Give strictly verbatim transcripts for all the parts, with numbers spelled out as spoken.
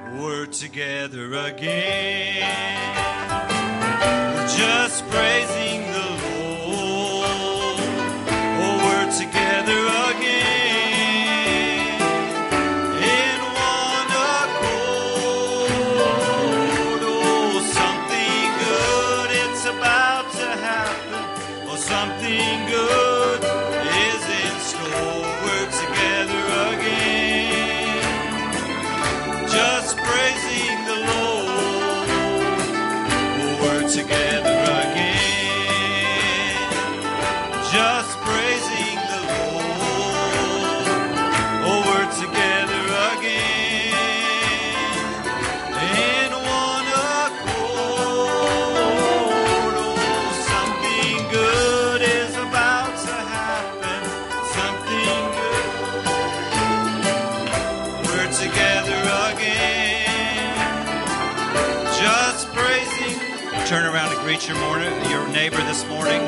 we're together again. We're just praising the Lord. Oh, we're together again in one accord. Oh, something good, it's about to happen. Oh, something good is in store. We're together again, just praising the Lord. Oh, we're together again, just praising the Lord. Oh, we're together again in one accord. Oh, something good is about to happen. Something good. We're together again, just praising. Turn around and greet your morning, your neighbor this morning.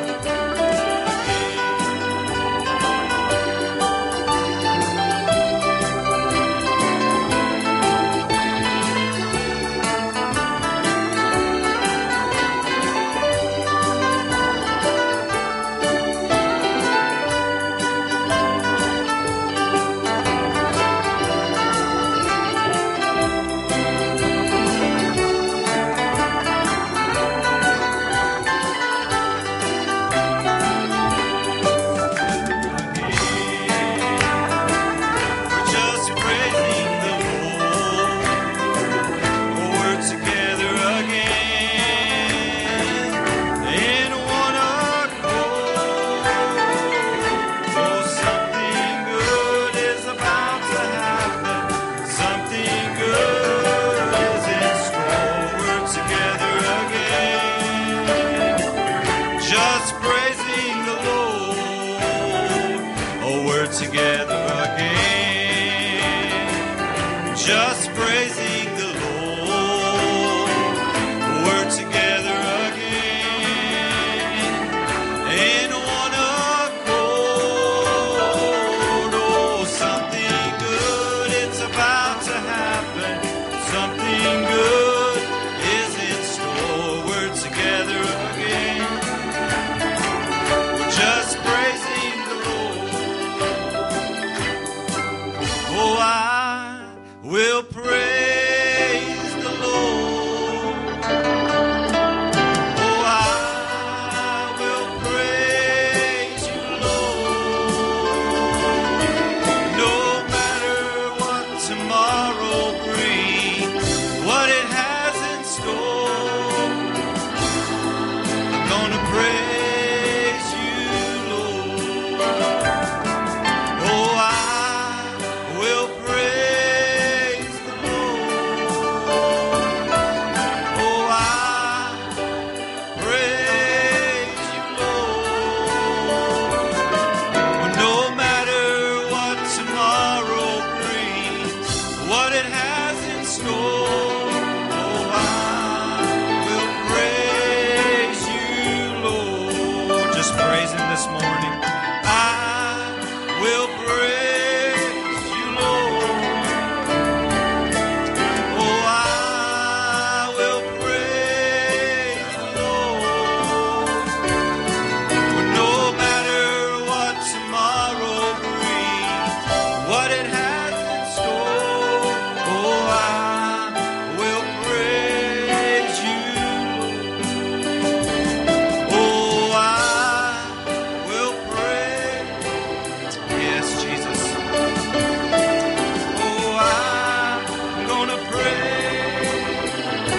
Together again, just praising the Lord. We're together again in one accord. Oh, something good, it's about to happen. Something good is in store. We're together again, we're just praising the Lord. Oh, I will praise the Lord. Oh, I will praise you, Lord. No matter what tomorrow brings, what it has in store, I'm gonna praise you, Lord. Oh, I will praise the Lord. Oh, I praise you, Lord. Well, no matter what tomorrow brings, what it has in store, oh, I will praise you, Lord. Just praise Him this morning. I will praise you, Lord. Oh, I will praise the Lord. No matter what tomorrow brings, what it has in store, oh, I will praise you, Lord. Oh, I will praise. Yes, Jesus. Oh, I'm gonna praise.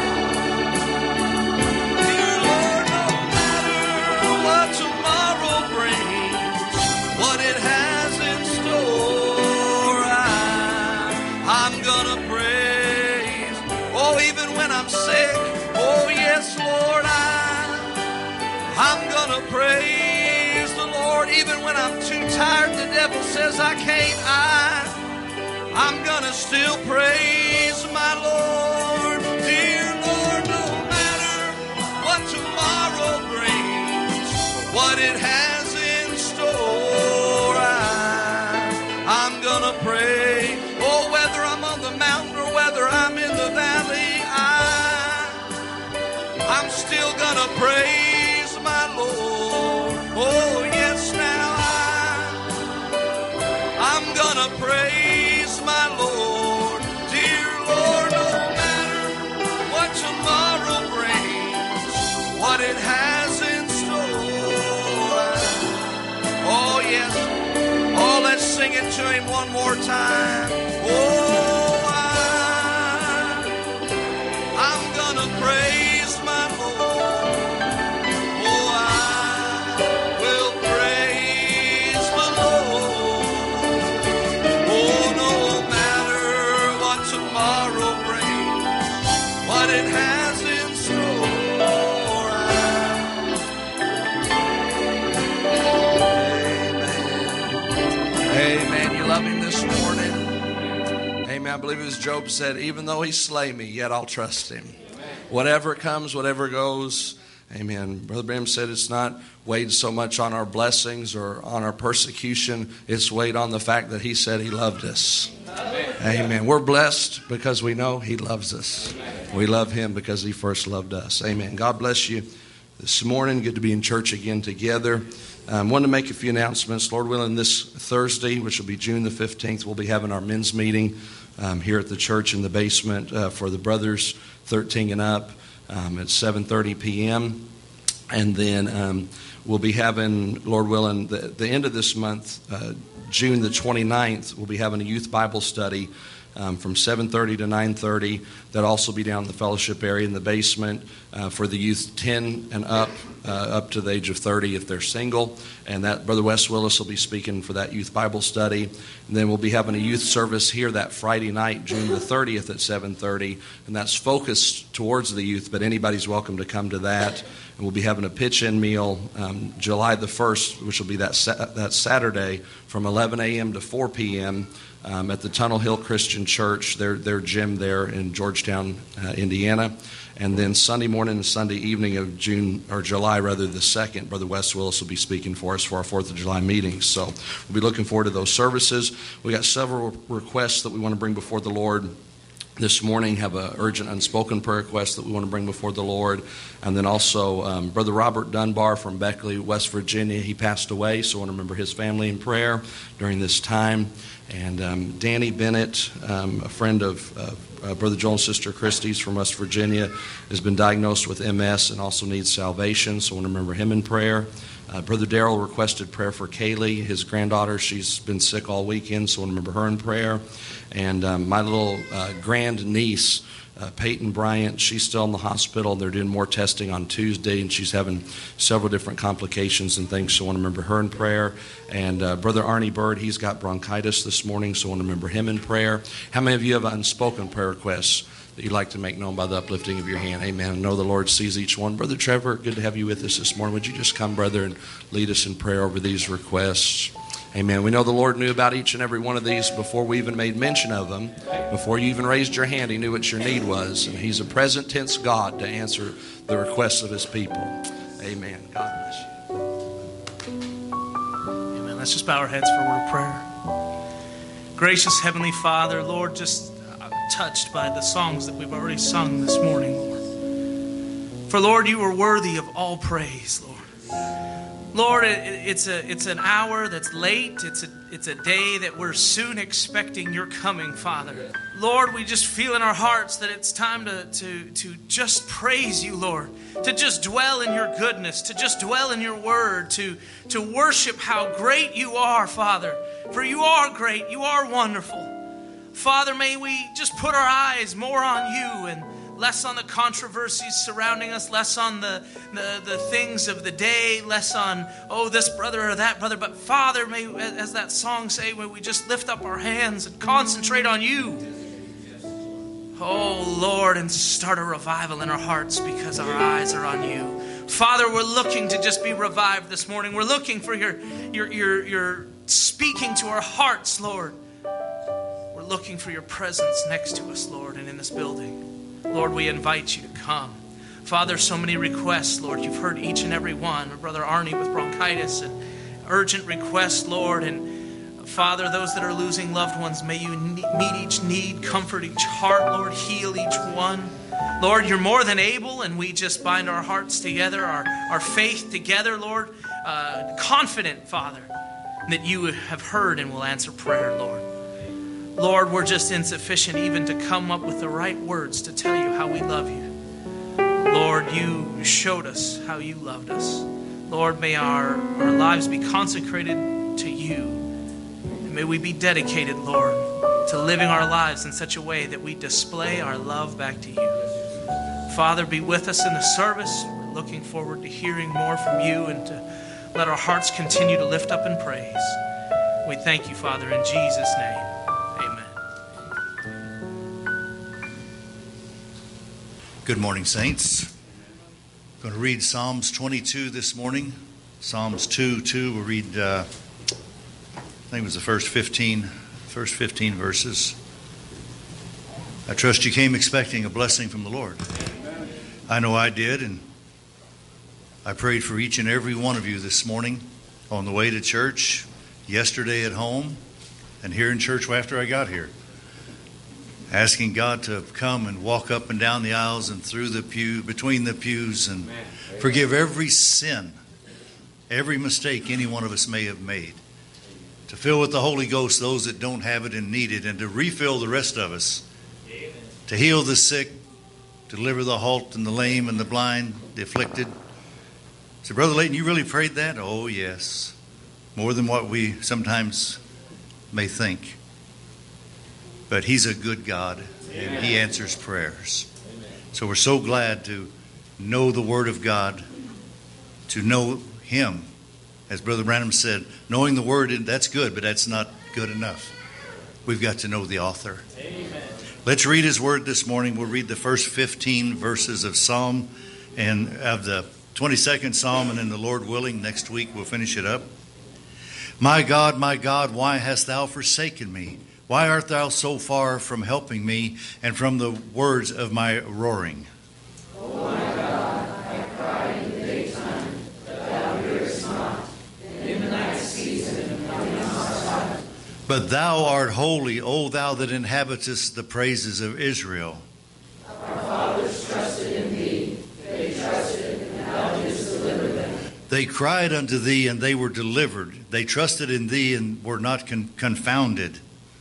Dear Lord, no matter what tomorrow brings, what it has in store, I, I'm gonna praise. Oh, even when I'm sick, oh yes, Lord, I, I'm gonna praise the Lord. Even when I'm too tired, the devil says I can't, I, I'm gonna still praise my Lord. Dear Lord, no matter what tomorrow brings, what it has in store, I, I'm gonna praise. Oh, whether I'm on the mountain or whether I'm in the valley, praise my Lord. Oh, yes, now I, I'm gonna praise my Lord. Dear Lord, no matter what tomorrow brings, what it has in store. Oh, yes. Oh, let's sing it to him one more time. Oh, I, I'm gonna praise my Lord. Oh, I will praise my Lord. Oh, no matter what tomorrow brings, what it has in store. I, amen. You love him this morning. Amen. I believe it was Job said, even though he slay me, yet I'll trust him. Whatever comes, whatever goes. Amen. Brother Branham said it's not weighed so much on our blessings or on our persecution. It's weighed on the fact that he said he loved us. Amen. Amen. We're blessed because we know he loves us. We love him because he first loved us. Amen. God bless you this morning. Good to be in church again together. I um, want to make a few announcements. Lord willing, this Thursday, which will be June the fifteenth, we'll be having our men's meeting um, here at the church in the basement uh, for the brothers thirteen and up um, at seven thirty p.m. And then um, we'll be having, Lord willing, the, the end of this month, uh, June the twenty-ninth, we'll be having a youth Bible study Um, from seven thirty to nine thirty. That'll also be down in the fellowship area in the basement uh, for the youth ten and up, uh, up to the age of thirty if they're single. And that Brother Wes Willis will be speaking for that youth Bible study. And then we'll be having a youth service here that Friday night, June the thirtieth at seven thirty. And that's focused towards the youth, but anybody's welcome to come to that. And we'll be having a pitch-in meal um, July the first, which will be that sa- that Saturday from eleven a.m. to four p.m. Um, at the Tunnel Hill Christian Church, their their gym there in Georgetown, uh, Indiana. And then Sunday morning and Sunday evening of June, or July rather, the second, Brother Wes Willis will be speaking for us for our fourth of July meetings. So we'll be looking forward to those services. We got several requests that we want to bring before the Lord this morning. Have an urgent unspoken prayer request that we want to bring before the Lord. And then also um, Brother Robert Dunbar from Beckley, West Virginia. He passed away, so I want to remember his family in prayer during this time. And um, Danny Bennett, um, a friend of uh, uh, Brother Joel and Sister Christie's from West Virginia, has been diagnosed with M S and also needs salvation, so I want to remember him in prayer. Uh, Brother Darrell requested prayer for Kaylee, his granddaughter. She's been sick all weekend, so I want to remember her in prayer. And um, my little uh, grand niece, uh, Peyton Bryant, she's still in the hospital. They're doing more testing on Tuesday, and she's having several different complications and things, so I want to remember her in prayer. And uh, Brother Arnie Bird, he's got bronchitis this morning, so I want to remember him in prayer. How many of you have unspoken prayer requests that you'd like to make known by the uplifting of your hand? Amen. I know the Lord sees each one. Brother Trevor, good to have you with us this morning. Would you just come, brother, and lead us in prayer over these requests? Amen. We know the Lord knew about each and every one of these before we even made mention of them. Before you even raised your hand, he knew what your need was. And he's a present tense God to answer the requests of his people. Amen. God bless you. Amen. Let's just bow our heads for a word of prayer. Gracious Heavenly Father, Lord, just touched by the songs that we've already sung this morning, Lord. For Lord, you are worthy of all praise, Lord. Lord, it, it's a it's an hour that's late. It's a it's a day that we're soon expecting your coming, Father. Lord, we just feel in our hearts that it's time to, to, to just praise you, Lord. To just dwell in your goodness, to just dwell in your word, to, to worship how great you are, Father. For you are great, you are wonderful. Father, may we just put our eyes more on you and less on the controversies surrounding us, less on the, the, the things of the day, less on, oh, this brother or that brother. But Father, may, as that song say, may we just lift up our hands and concentrate on you. Oh, Lord, and start a revival in our hearts because our eyes are on you. Father, we're looking to just be revived this morning. We're looking for your, your, your, your speaking to our hearts, Lord. We're looking for your presence next to us, Lord, and in this building. Lord, we invite you to come. Father, so many requests, Lord. You've heard each and every one. Brother Arnie with bronchitis and urgent requests, Lord. And Father, those that are losing loved ones, may you meet each need, comfort each heart, Lord, heal each one. Lord, you're more than able, and we just bind our hearts together, our, our faith together, Lord, uh, confident, Father, that you have heard and will answer prayer, Lord. Lord, we're just insufficient even to come up with the right words to tell you how we love you. Lord, you showed us how you loved us. Lord, may our, our lives be consecrated to you. May we be dedicated, Lord, to living our lives in such a way that we display our love back to you. Father, be with us in the service. We're looking forward to hearing more from you and to let our hearts continue to lift up in praise. We thank you, Father, in Jesus' name. Amen. Good morning, saints. I'm going to read Psalms twenty-two this morning. Psalms two, two, we'll read... Uh, I think it was the first fifteen, first fifteen verses. I trust you came expecting a blessing from the Lord. Amen. I know I did, and I prayed for each and every one of you this morning on the way to church, yesterday at home, and here in church after I got here. Asking God to come and walk up and down the aisles and through the pew, between the pews, and Amen. Forgive every sin, every mistake any one of us may have made. To fill with the Holy Ghost those that don't have it and need it, and to refill the rest of us. Amen. To heal the sick, to deliver the halt and the lame and the blind, the afflicted. So, Brother Layton, you really prayed that? Oh, yes. More than what we sometimes may think. But He's a good God, Amen. And He answers prayers. Amen. So we're so glad to know the Word of God, to know Him. As Brother Branham said, knowing the Word, that's good, but that's not good enough. We've got to know the author. Amen. Let's read His Word this morning. We'll read the first fifteen verses of Psalm and of the twenty-second Psalm, and then the Lord willing, next week we'll finish it up. My God, my God, why hast thou forsaken me? Why art thou so far from helping me and from the words of my roaring? O my God, I cry in the daytime, but thou hearest not. In the night season, thou art silent. But thou art holy, O thou that inhabitest the praises of Israel. Our fathers trusted in thee. They trusted, and thou didst deliver them. They cried unto thee, and they were delivered. They trusted in thee, and were not con- confounded.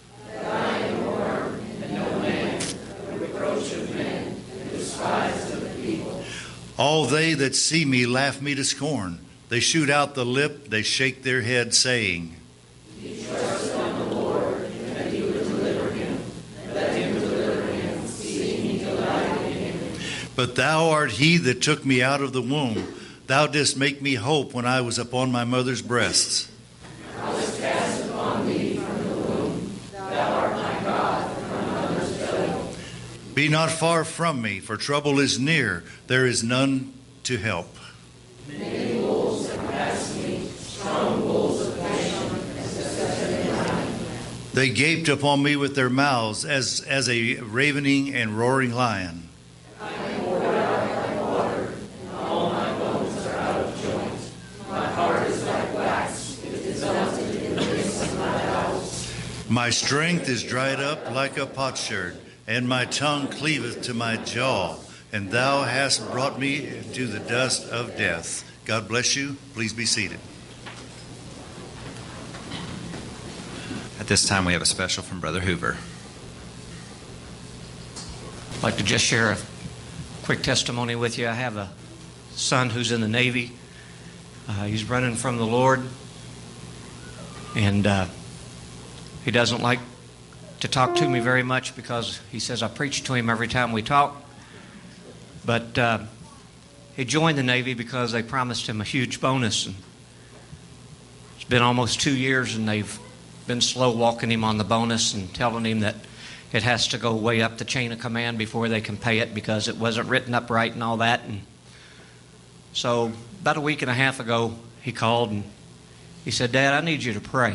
I am warm, and no man, the reproach of men, and despised of the people. All they that see me laugh me to scorn. They shoot out the lip, they shake their head, saying, He trusted on the Lord, and that He would deliver him. Let him deliver him, seeing He delighted in him. But thou art He that took me out of the womb. Thou didst make me hope when I was upon my mother's breasts. I was cast upon thee from the womb. Thou art my God from my mother's belly. Be not far from me, for trouble is near. There is none to help. Many wolves have passed me, strong wolves of Bashan, as the second night. They gaped upon me with their mouths as, as a ravening and roaring lion. I am poured out like water, and all my bones are out of joint. My heart is like wax, it is melted in the midst of my bowels. My strength is dried up like a potsherd, and my tongue cleaveth to my jaw. And thou hast brought me to the dust of death. God bless you. Please be seated. At this time, we have a special from Brother Hoover. I'd like to just share a quick testimony with you. I have a son who's in the Navy. Uh, he's running from the Lord. And uh, he doesn't like to talk to me very much because he says I preach to him every time we talk. But uh, he joined the Navy because they promised him a huge bonus. And it's been almost two years and they've been slow walking him on the bonus and telling him that it has to go way up the chain of command before they can pay it because it wasn't written up right and all that. And so about a week and a half ago, he called and he said, Dad, I need you to pray.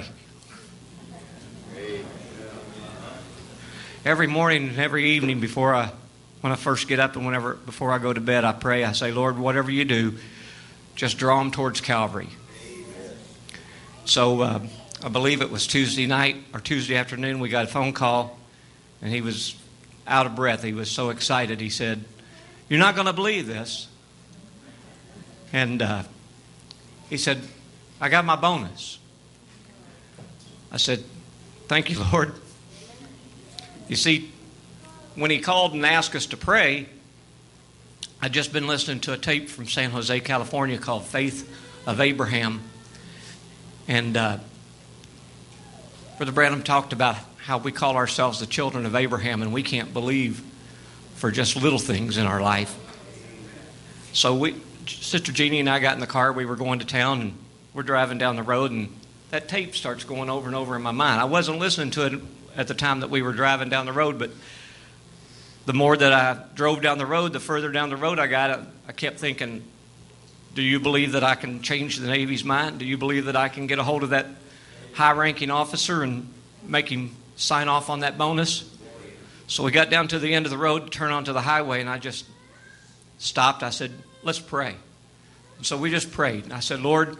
Every morning and every evening before I, when I first get up and whenever before I go to bed, I pray. I say, Lord, whatever you do, just draw them towards Calvary. So uh, I believe it was Tuesday night or Tuesday afternoon, we got a phone call, and he was out of breath. He was so excited. He said, "You're not going to believe this." And uh, he said, "I got my bonus." I said, "Thank you, Lord." You see, when he called and asked us to pray, I'd just been listening to a tape from San Jose, California called Faith of Abraham. And uh, Brother Branham talked about how we call ourselves the children of Abraham, and we can't believe for just little things in our life. So we, Sister Jeannie and I got in the car. We were going to town, and we're driving down the road, and that tape starts going over and over in my mind. I wasn't listening to it at the time that we were driving down the road, but the more that I drove down the road, the further down the road I got, I kept thinking, do you believe that I can change the Navy's mind? Do you believe that I can get a hold of that high-ranking officer and make him sign off on that bonus? So we got down to the end of the road to turn onto the highway, and I just stopped. I said, let's pray. And so we just prayed. And I said, Lord,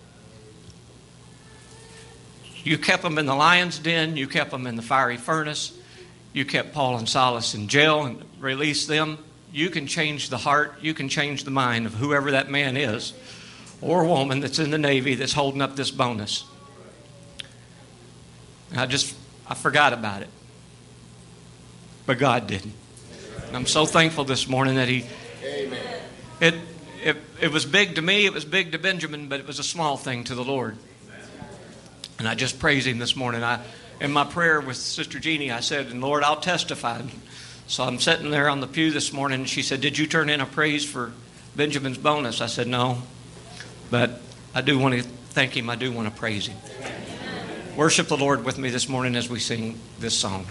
you kept them in the lion's den. You kept them in the fiery furnace. You kept Paul and Silas in jail and released them. You can change the heart. You can change the mind of whoever that man is or woman that's in the Navy that's holding up this bonus. And I just, I forgot about it. But God didn't. And I'm so thankful this morning that he, Amen. It, it, it was big to me. It was big to Benjamin, but it was a small thing to the Lord. And I just praise him this morning. I, in my prayer with Sister Jeannie, I said, and Lord, I'll testify. So I'm sitting there on the pew this morning, and she said, did you turn in a praise for Benjamin's bonus? I said, no. But I do want to thank him. I do want to praise him. Amen. Worship the Lord with me this morning as we sing this song.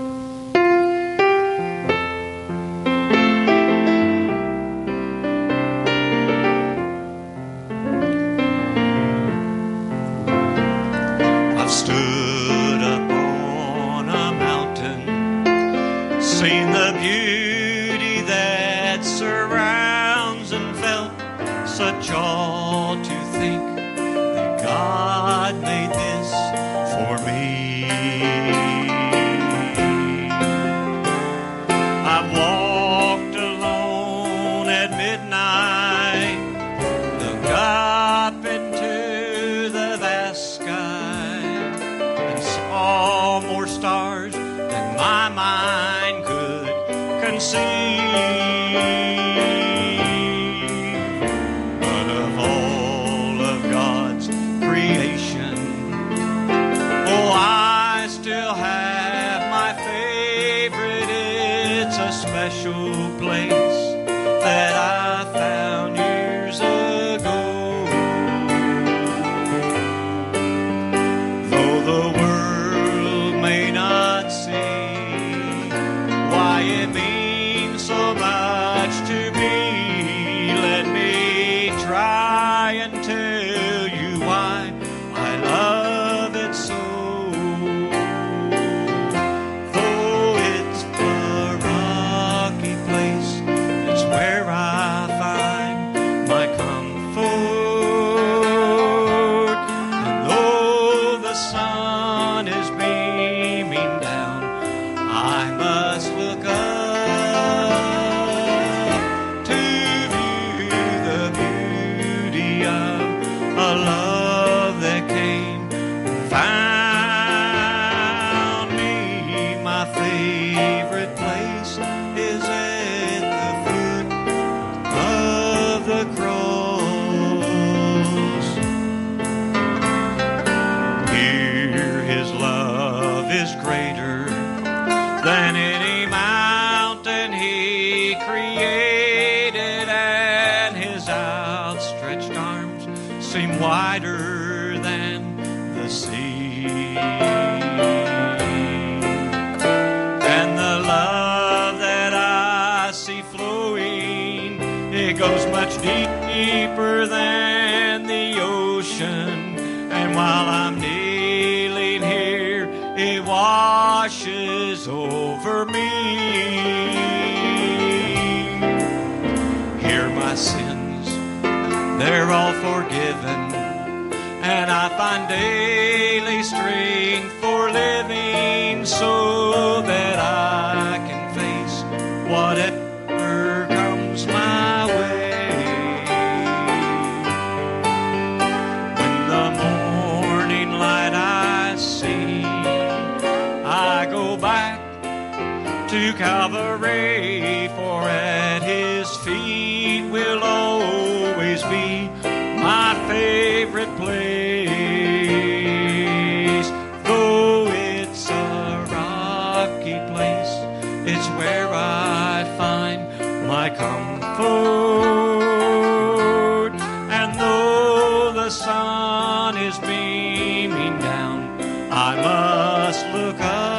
Over me. Here my sins, they're all forgiven, and I find daily whatever comes my way. When the morning light I see, I go back to Calvary, for at His feet will always be my favorite place. Though it's a rocky place, it's where I find my comfort. And though the sun is beaming down, I must look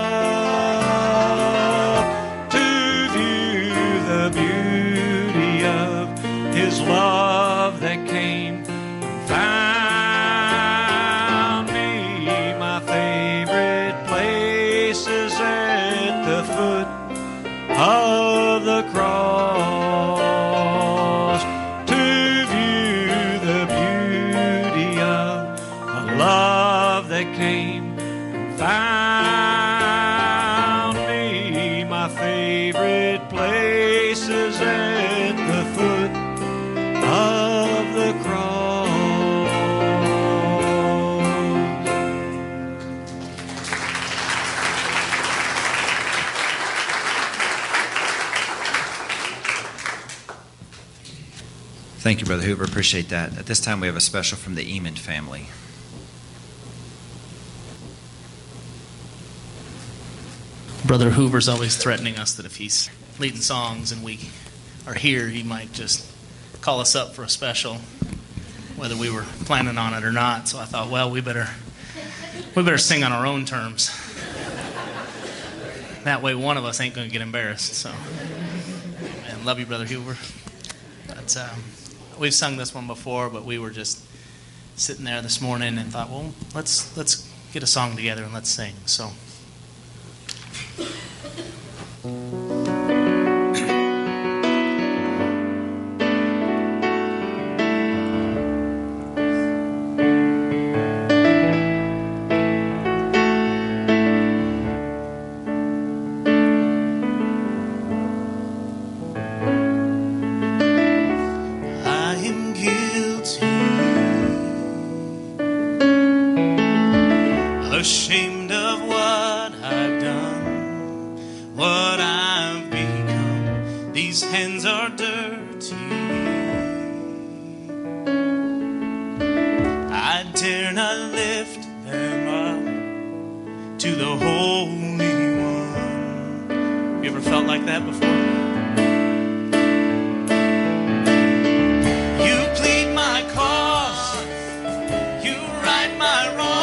up to view the beauty of His love that came and found me. My favorite place is at the foot of the cross, to view the beauty of a love that came and found me. My favorite place is at the foot of the cross. Thank you, Brother Hoover. Appreciate that. At this time, we have a special from the Eamon family. Brother Hoover's always threatening us that if he's leading songs and we are here, he might just call us up for a special, whether we were planning on it or not. So I thought, well, we better we better sing on our own terms. That way, one of us ain't going to get embarrassed. So, and love you, Brother Hoover. But um, we've sung this one before, but we were just sitting there this morning and thought, well, let's let's get a song together and let's sing. So. Ashamed of what I've done, what I've become. These hands are dirty. I dare not lift them up to the Holy One. You ever felt like that before? You plead my cause, you right my wrongs.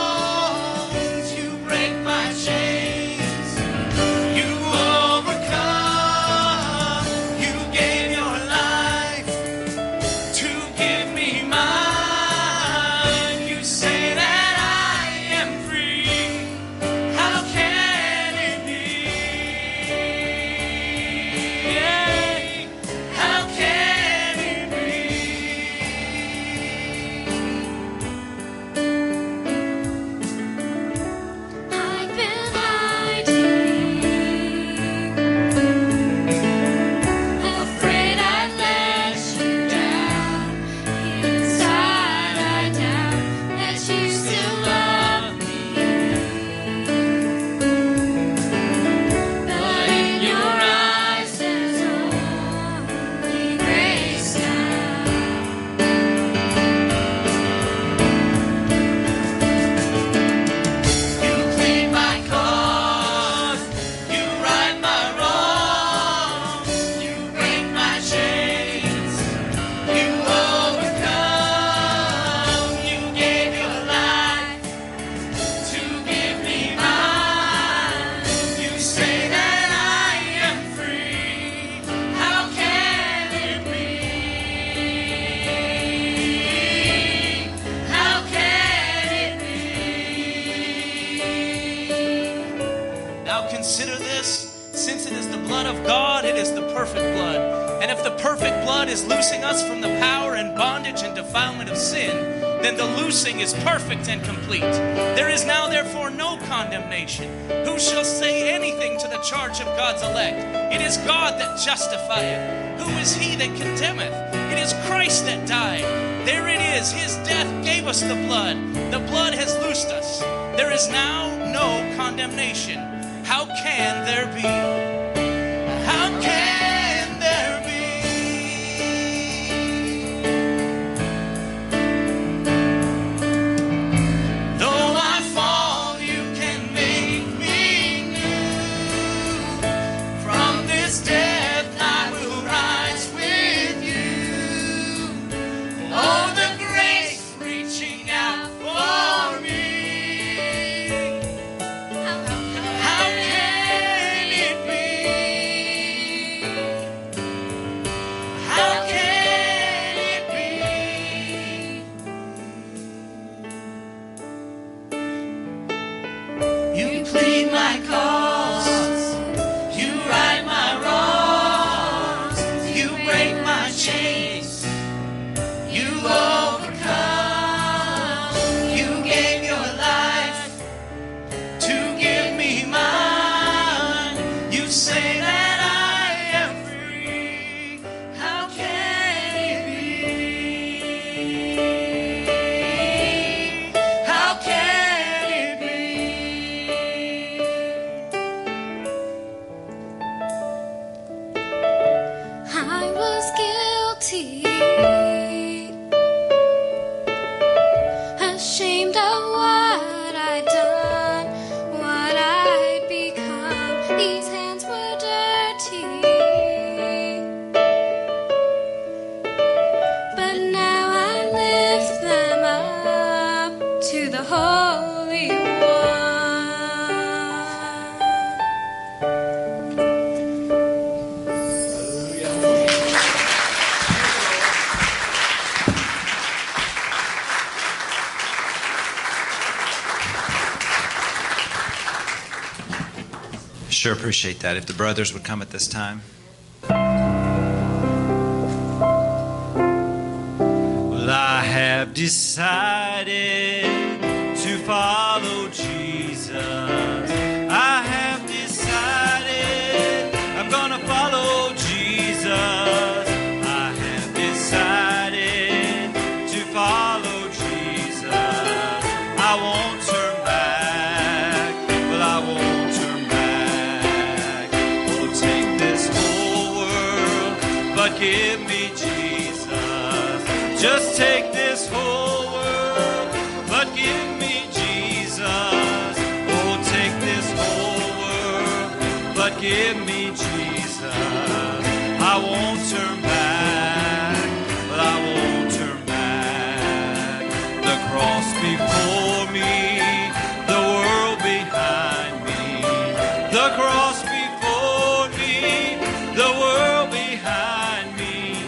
Consider this, since it is the blood of God, it is the perfect blood. And if the perfect blood is loosing us from the power and bondage and defilement of sin, then the loosing is perfect and complete. There is now therefore no condemnation. Who shall say anything to the charge of God's elect? It is God that justifieth. Who is he that condemneth? It is Christ that died. There it is. His death gave us the blood. The blood has loosed us. There is now no condemnation. How can there be? How can there be? Though I fall, you can make me new. From this death I will rise with you. Oh, the grace reaching out for me. How can it be? How can it be? You plead my cause, you right my wrongs, you break my chains, you overcome, you gave your life to give me mine. You say that I am free. How can it be? How can it be? I was guilty, ashamed of what I'd done, what I'd become. These hands were dirty, but now I lift them up to the Holy One. Sure appreciate that. If the brothers would come at this time. Well, I have decided to follow Jesus. I have decided I'm gonna follow Jesus. I have decided to follow Jesus. I won't turn back. Well, I won't turn back. We'll take this whole world, but give me Jesus. Just take this whole world, but give me Jesus. Oh, take this whole world, but give me Jesus. I won't turn back, but I won't turn back. The cross before me, the world behind me. The cross before me, the world behind me.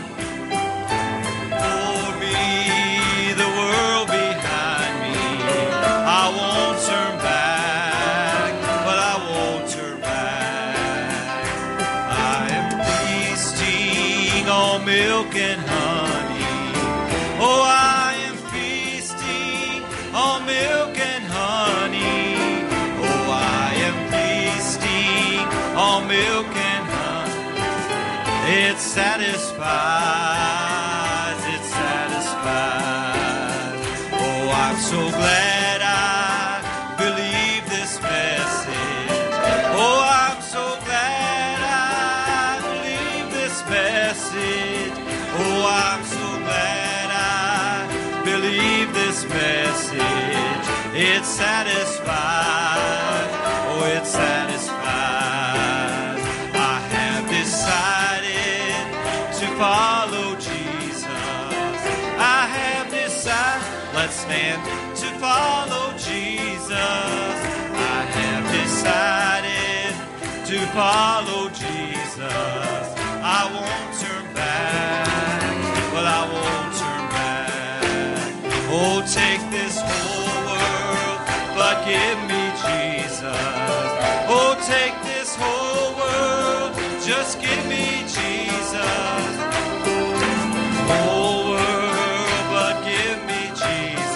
For me, the world behind me. I won't turn back, but I won't turn back. I am feasting on milk and honey. Oh, I am feasting on milk and honey. Oh, I am feasting on milk and honey. It satisfies, it satisfies. Oh, I'm so glad I believe this message. Oh, I'm so glad I believe this message. Oh, I'm so glad I believe this message. It satisfies, oh, it satisfies. I have decided to follow Jesus. I have decided, let's stand, to follow Jesus. I have decided to follow Jesus. I won't turn back, well, I won't turn back. Oh, take this whole world, but give me Jesus. Oh, take this whole world, just give me Jesus. Whole world, but give me Jesus.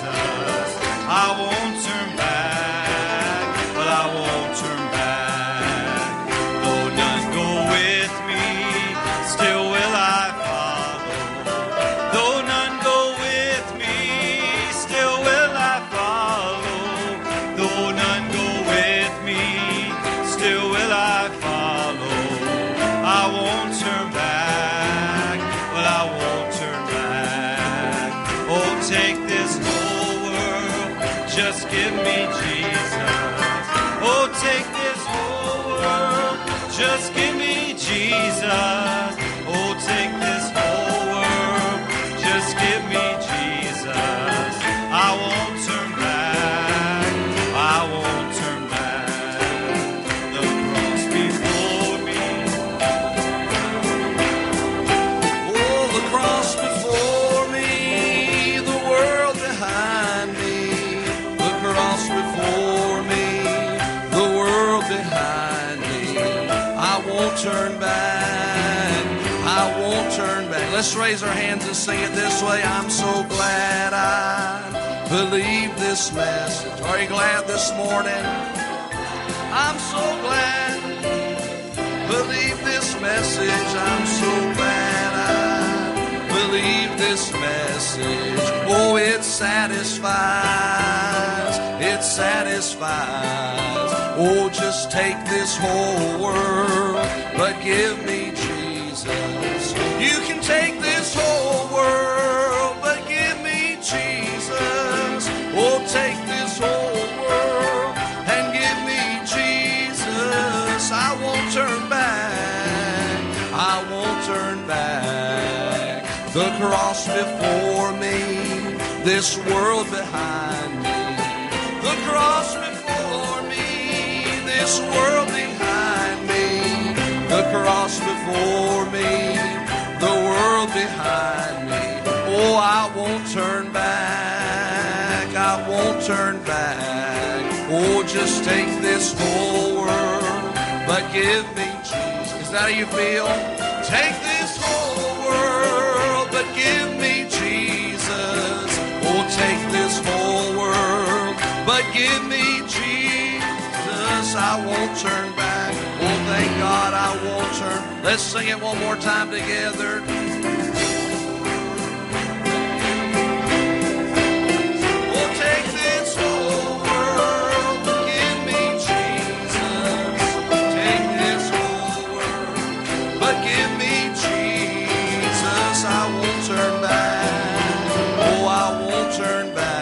just give me Jesus. Oh, take this whole world, just give me Jesus. Oh, take this whole world, just give me Jesus. I won't turn back, I won't turn back. The cross before me. Oh, the cross before me, the world behind me. The cross before me, the world behind me. I won't turn back, I won't turn back. Let's raise our hands and sing it this way. I'm so glad I believe this message. Are you glad this morning? I'm so glad, believe this message. I'm so glad I believe this message. Oh, it satisfies, it satisfies. Oh, just take this whole world, but give me Jesus. You can take this whole world, but give me Jesus. Oh, take this whole world and give me Jesus. I won't turn back, I won't turn back. The cross before me, this world behind me. The cross before me, this world behind me. The cross before me, the world behind me. Oh, I won't turn back, I won't turn back. Oh, just take this whole world, but give me Jesus. Is that how you feel? Take this whole world, but give me Jesus. Oh, take this whole world, but give me Jesus. I won't turn back. Oh, thank God I won't turn. Let's sing it one more time together. Oh, take this whole world, but give me Jesus. Take this whole world, but give me Jesus. I won't turn back. Oh, I won't turn back.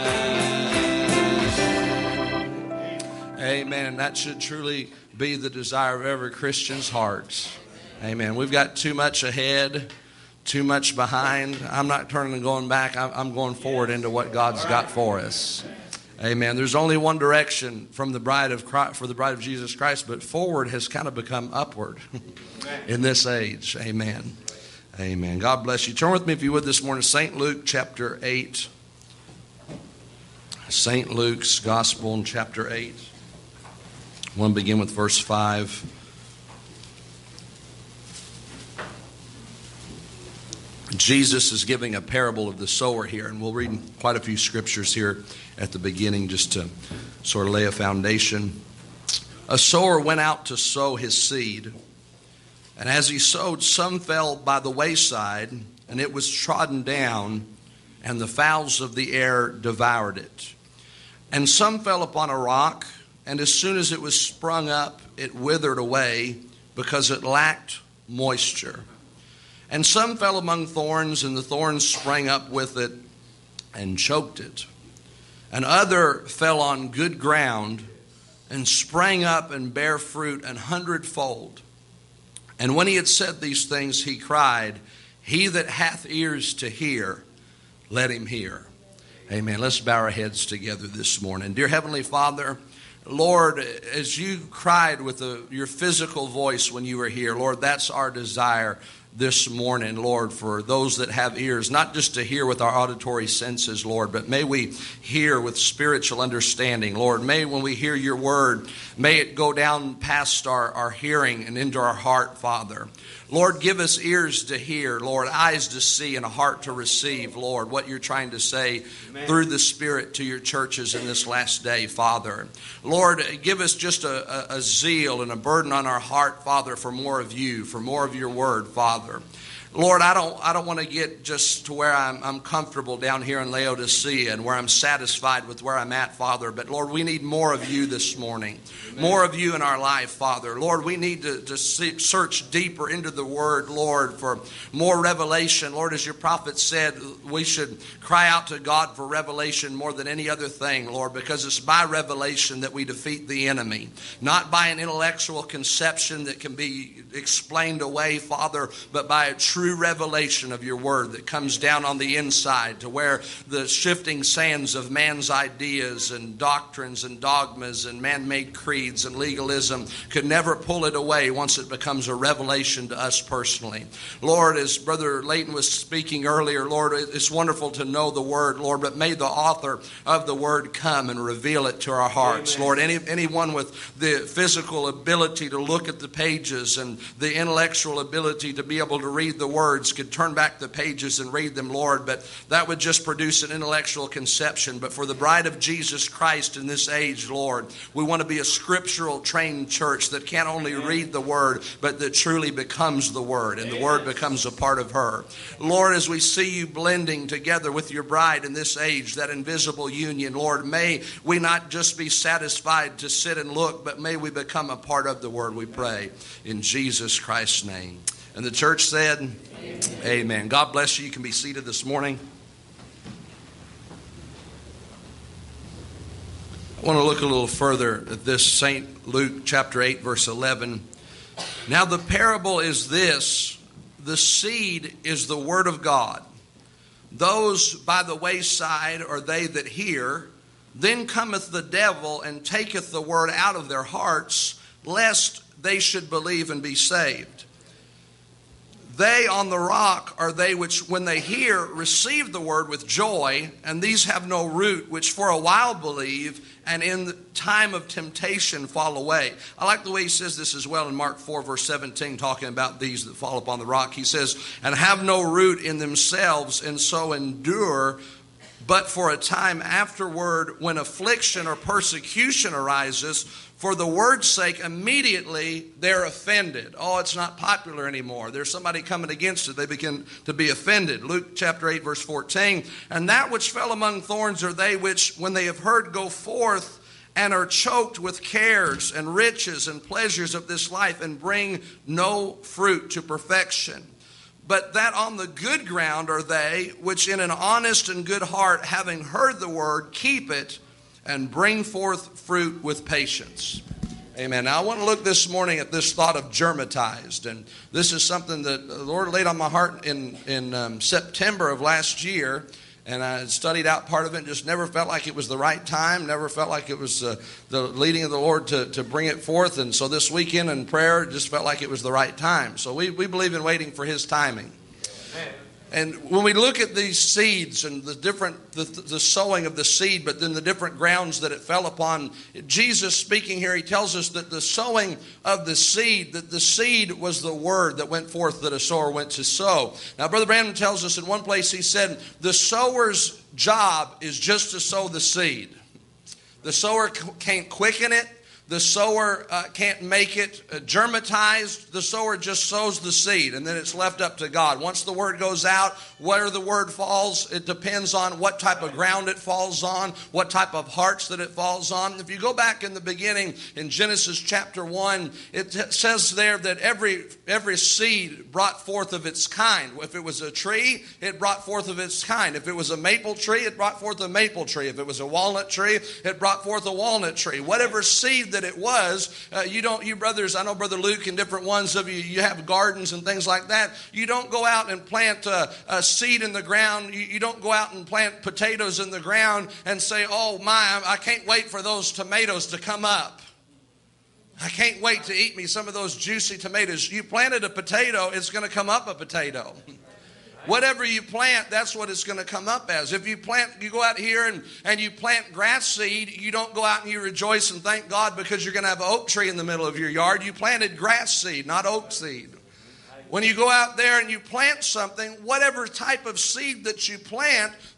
Amen. And that should truly be the desire of every Christian's heart. Amen. We've got too much ahead, too much behind. I'm not turning and going back. I'm going forward into what God's got for us. Amen. There's only one direction from the bride of Christ, for the bride of Jesus Christ, but forward has kind of become upward in this age. Amen. Amen. God bless you. Turn with me, if you would, this morning, Saint Luke chapter eight. Saint Luke's Gospel in chapter eight. I want to begin with verse five. Jesus is giving a parable of the sower here, and we'll read quite a few scriptures here at the beginning just to sort of lay a foundation. A sower went out to sow his seed, and as he sowed, some fell by the wayside, and it was trodden down, and the fowls of the air devoured it. And some fell upon a rock, and as soon as it was sprung up, it withered away because it lacked moisture. And some fell among thorns, and the thorns sprang up with it and choked it. And other fell on good ground and sprang up and bare fruit an hundredfold. And when he had said these things, he cried, "He that hath ears to hear, let him hear." Amen. Let's bow our heads together this morning. Dear Heavenly Father, Lord, as you cried with the, your physical voice when you were here, Lord, that's our desire this morning, Lord, for those that have ears, not just to hear with our auditory senses, Lord, but may we hear with spiritual understanding, Lord. May when we hear your word, may it go down past our, our hearing and into our heart, Father. Lord, give us ears to hear, Lord, eyes to see, and a heart to receive, Lord, what you're trying to say Amen. Through the Spirit to your churches in this last day, Father. Lord, give us just a, a, a zeal and a burden on our heart, Father, for more of you, for more of your word, Father. Lord, I don't I don't want to get just to where I'm, I'm comfortable down here in Laodicea and where I'm satisfied with where I'm at, Father. But, Lord, we need more of you this morning. Amen. More of you in our life, Father. Lord, we need to, to see, search deeper into the Word, Lord, for more revelation. Lord, as your prophet said, we should cry out to God for revelation more than any other thing, Lord, because it's by revelation that we defeat the enemy. Not by an intellectual conception that can be explained away, Father, but by a true True revelation of your word that comes down on the inside to where the shifting sands of man's ideas and doctrines and dogmas and man-made creeds and legalism could never pull it away once it becomes a revelation to us personally. Lord, as Brother Layton was speaking earlier, Lord, it's wonderful to know the word, Lord, but may the author of the word come and reveal it to our hearts. Amen. Lord, any anyone with the physical ability to look at the pages and the intellectual ability to be able to read the words could turn back the pages and read them, Lord, but that would just produce an intellectual conception. But for the bride of Jesus Christ in this age, Lord, we want to be a scriptural trained church that can't only read the word, but that truly becomes the word, and the word becomes a part of her. Lord, as we see you blending together with your bride in this age, that invisible union, Lord, may we not just be satisfied to sit and look, but may we become a part of the word, we pray, in Jesus Christ's name. And the church said, Amen. Amen. God bless you. You can be seated this morning. I want to look a little further at this Saint Luke chapter eight, verse eleven. Now the parable is this: the seed is the word of God. Those by the wayside are they that hear. Then cometh the devil and taketh the word out of their hearts, lest they should believe and be saved. They on the rock are they which, when they hear, receive the word with joy, and these have no root, which for a while believe, and in the time of temptation fall away. I like the way he says this as well in Mark four, verse seventeen, talking about these that fall upon the rock. He says, and have no root in themselves, and so endure, but for a time afterward, when affliction or persecution arises, for the word's sake, immediately they're offended. Oh, it's not popular anymore. There's somebody coming against it. They begin to be offended. Luke chapter eight, verse fourteen. And that which fell among thorns are they which, when they have heard, go forth and are choked with cares and riches and pleasures of this life, and bring no fruit to perfection. But that on the good ground are they which in an honest and good heart, having heard the word, keep it, and bring forth fruit with patience. Amen. Now I want to look this morning at this thought of germatized. And this is something that the Lord laid on my heart in, in um, September of last year. And I studied out part of it and just never felt like it was the right time, never felt like it was uh, the leading of the Lord to, to bring it forth. And so this weekend in prayer, it just felt like it was the right time. So we, we believe in waiting for his timing. Amen. And when we look at these seeds and the different, the, the sowing of the seed, but then the different grounds that it fell upon, Jesus speaking here, he tells us that the sowing of the seed, that the seed was the word that went forth that a sower went to sow. Now, Brother Branham tells us in one place, he said, the sower's job is just to sow the seed. The sower can't quicken it. The sower uh, can't make it uh, germatized. The sower just sows the seed, and then it's left up to God. Once the word goes out, where the word falls, it depends on what type of ground it falls on, what type of hearts that it falls on. If you go back in the beginning, in Genesis chapter one, it t- says there that every, every seed brought forth of its kind. If it was a tree, it brought forth of its kind. If it was a maple tree, it brought forth a maple tree. If it was a walnut tree, it brought forth a walnut tree. Whatever seed that it was, uh, you don't, you brothers, I know Brother Luke and different ones of you, you have gardens and things like that. You don't go out and plant a, a seed in the ground. You, you don't go out and plant potatoes in the ground and say, oh my, I can't wait for those tomatoes to come up. I can't wait to eat me some of those juicy tomatoes. You planted a potato, it's going to come up a potato. Whatever you plant, that's what it's going to come up as. If you plant, you go out here and, and you plant grass seed, you don't go out and you rejoice and thank God because you're going to have an oak tree in the middle of your yard. You planted grass seed, not oak seed. When you go out there and you plant something, whatever type of seed that you plant,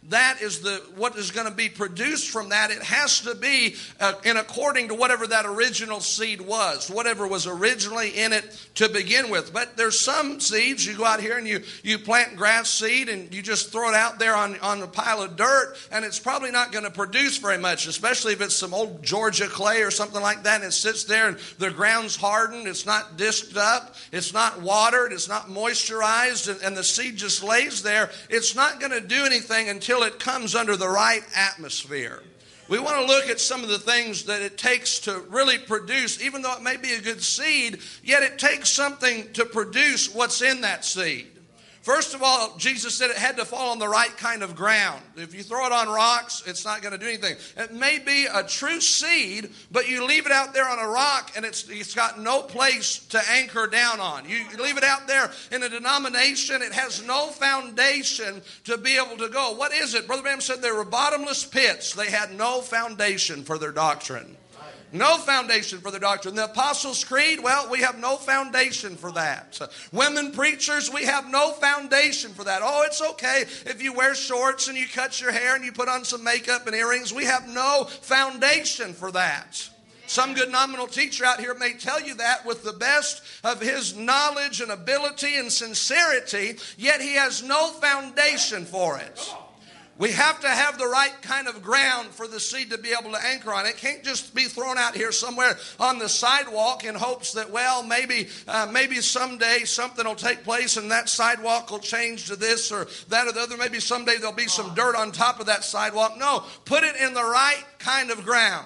that is the what is going to be produced from that. It has to be uh, in according to whatever that original seed was, whatever was originally in it to begin with. But there's some seeds, you go out here and you, you plant grass seed and you just throw it out there on, on a pile of dirt, and it's probably not going to produce very much, especially if it's some old Georgia clay or something like that, and it sits there and the ground's hardened, it's not disked up, it's not watered, it's not moisturized, and, and the seed just lays there. It's not going to do anything until it comes under the right atmosphere. We want to look at some of the things that it takes to really produce, even though it may be a good seed, yet it takes something to produce what's in that seed. First of all, Jesus said it had to fall on the right kind of ground. If you throw it on rocks, it's not going to do anything. It may be a true seed, but you leave it out there on a rock and it's it's got no place to anchor down on. You leave it out there in a denomination, it has no foundation to be able to go. What is it? Brother Branham said they were bottomless pits. They had no foundation for their doctrine. No foundation for the doctrine. The Apostles' Creed, well, we have no foundation for that. Women preachers, we have no foundation for that. Oh, it's okay if you wear shorts and you cut your hair and you put on some makeup and earrings. We have no foundation for that. Some good nominal teacher out here may tell you that with the best of his knowledge and ability and sincerity, yet he has no foundation for it. We have to have the right kind of ground for the seed to be able to anchor on. It can't just be thrown out here somewhere on the sidewalk in hopes that, well, maybe uh, maybe someday something will take place and that sidewalk will change to this or that or the other. Maybe someday there'll be some dirt on top of that sidewalk. No, put it in the right kind of ground.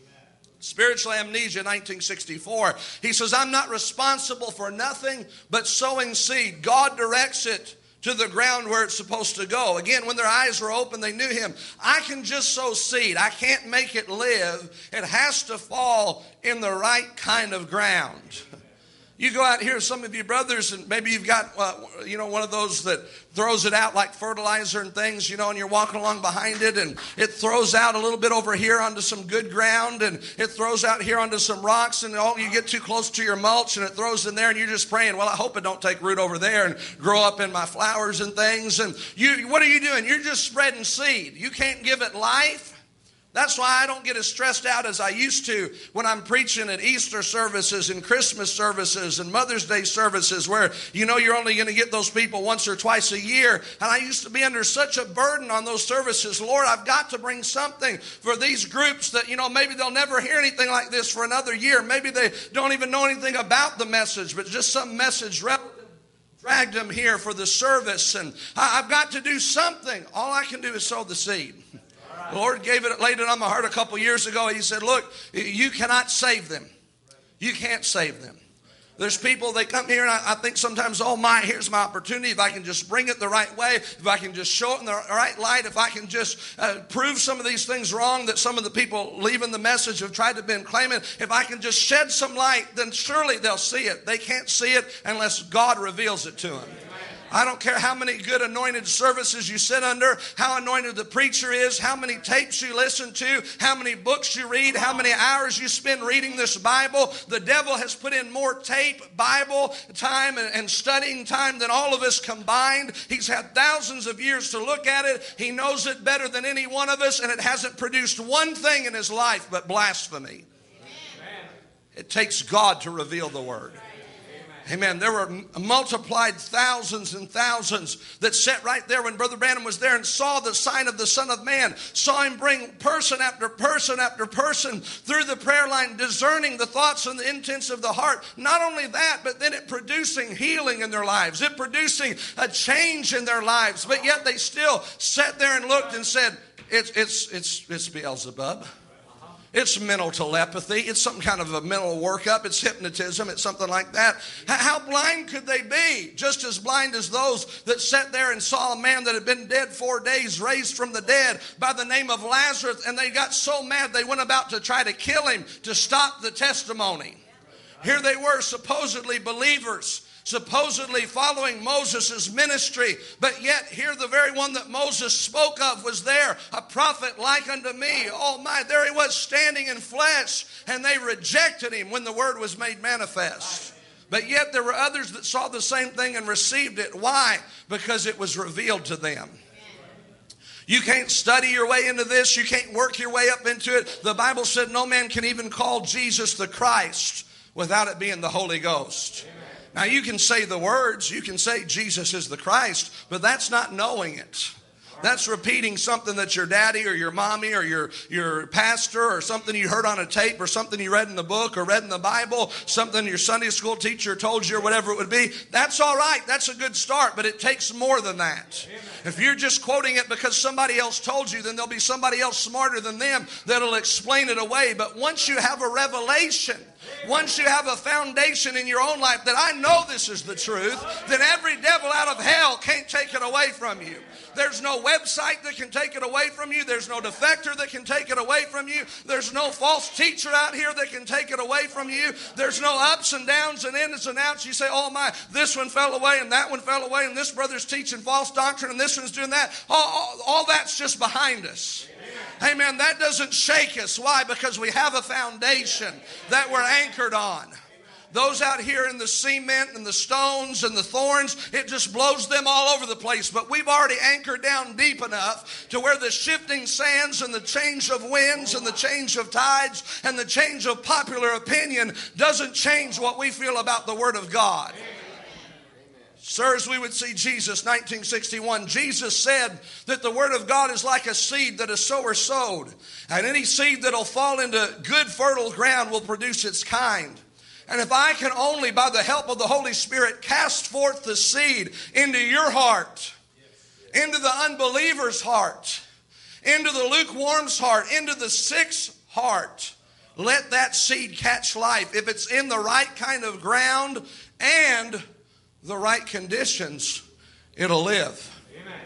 Spiritual Amnesia, nineteen sixty-four. He says, I'm not responsible for nothing but sowing seed. God directs it to the ground where it's supposed to go. Again, when their eyes were open, they knew him. I can just sow seed. I can't make it live. It has to fall in the right kind of ground. You go out here, some of you brothers, and maybe you've got, uh, you know, one of those that throws it out like fertilizer and things, you know, and you're walking along behind it, and it throws out a little bit over here onto some good ground, and it throws out here onto some rocks, and oh, you get too close to your mulch, and it throws in there, and you're just praying, well, I hope it don't take root over there and grow up in my flowers and things. And you, what are you doing? You're just spreading seed. You can't give it life. That's why I don't get as stressed out as I used to when I'm preaching at Easter services and Christmas services and Mother's Day services where you know you're only going to get those people once or twice a year. And I used to be under such a burden on those services. Lord, I've got to bring something for these groups that, you know, maybe they'll never hear anything like this for another year. Maybe they don't even know anything about the message, but just some message relevant. Dragged them here for the service, and I've got to do something. All I can do is sow the seed. The Lord gave it, laid it on my heart a couple years ago. He said, look, you cannot save them. You can't save them. There's people, they come here, and I, I think sometimes, oh my, here's my opportunity. If I can just bring it the right way, if I can just show it in the right light, if I can just uh, prove some of these things wrong that some of the people leaving the message have tried to been claiming, if I can just shed some light, then surely they'll see it. They can't see it unless God reveals it to them. I don't care how many good anointed services you sit under, how anointed the preacher is, how many tapes you listen to, how many books you read, how many hours you spend reading this Bible. The devil has put in more tape, Bible time, and, and studying time than all of us combined. He's had thousands of years to look at it. He knows it better than any one of us, and it hasn't produced one thing in his life but blasphemy. Amen. It takes God to reveal the Word. Amen. There were multiplied thousands and thousands that sat right there when Brother Branham was there and saw the sign of the Son of Man, saw him bring person after person after person through the prayer line, discerning the thoughts and the intents of the heart. Not only that, but then it producing healing in their lives, it producing a change in their lives. But yet they still sat there and looked and said, it's, it's, it's, it's Beelzebub. It's mental telepathy. It's some kind of a mental workup. It's hypnotism. It's something like that. How blind could they be? Just as blind as those that sat there and saw a man that had been dead four days raised from the dead by the name of Lazarus, and they got so mad they went about to try to kill him to stop the testimony. Here they were, supposedly believers, supposedly following Moses' ministry, but yet here the very one that Moses spoke of was there, a prophet like unto me. Oh my, there he was standing in flesh, and they rejected him when the word was made manifest. But yet there were others that saw the same thing and received it. Why? Because it was revealed to them. You can't study your way into this. You can't work your way up into it. The Bible said no man can even call Jesus the Christ without it being the Holy Ghost. Amen. Now you can say the words. You can say Jesus is the Christ, but that's not knowing it. That's repeating something that your daddy or your mommy or your, your pastor or something you heard on a tape or something you read in the book or read in the Bible, something your Sunday school teacher told you or whatever it would be. That's all right. That's a good start, but it takes more than that. Amen. If you're just quoting it because somebody else told you, then there'll be somebody else smarter than them that'll explain it away. But once you have a revelation, once you have a foundation in your own life that I know this is the truth, then every devil out of hell can't take it away from you. There's no website that can take it away from you. There's no defector that can take it away from you. There's no false teacher out here that can take it away from you. There's no ups and downs and ins and outs. You say, oh my, this one fell away and that one fell away and this brother's teaching false doctrine and this one's doing that. All, all, all that's just behind us. Amen. That doesn't shake us. Why? Because we have a foundation that we're anchored on. Those out here in the cement and the stones and the thorns, it just blows them all over the place. But we've already anchored down deep enough to where the shifting sands and the change of winds and the change of tides and the change of popular opinion doesn't change what we feel about the Word of God. Sirs, we would see Jesus, nineteen sixty-one. Jesus said that the Word of God is like a seed that a sower sowed. And any seed that will fall into good fertile ground will produce its kind. And if I can only, by the help of the Holy Spirit, cast forth the seed into your heart, into the unbeliever's heart, into the lukewarm's heart, into the sick's heart, let that seed catch life. If it's in the right kind of ground and the right conditions, it'll live. Amen.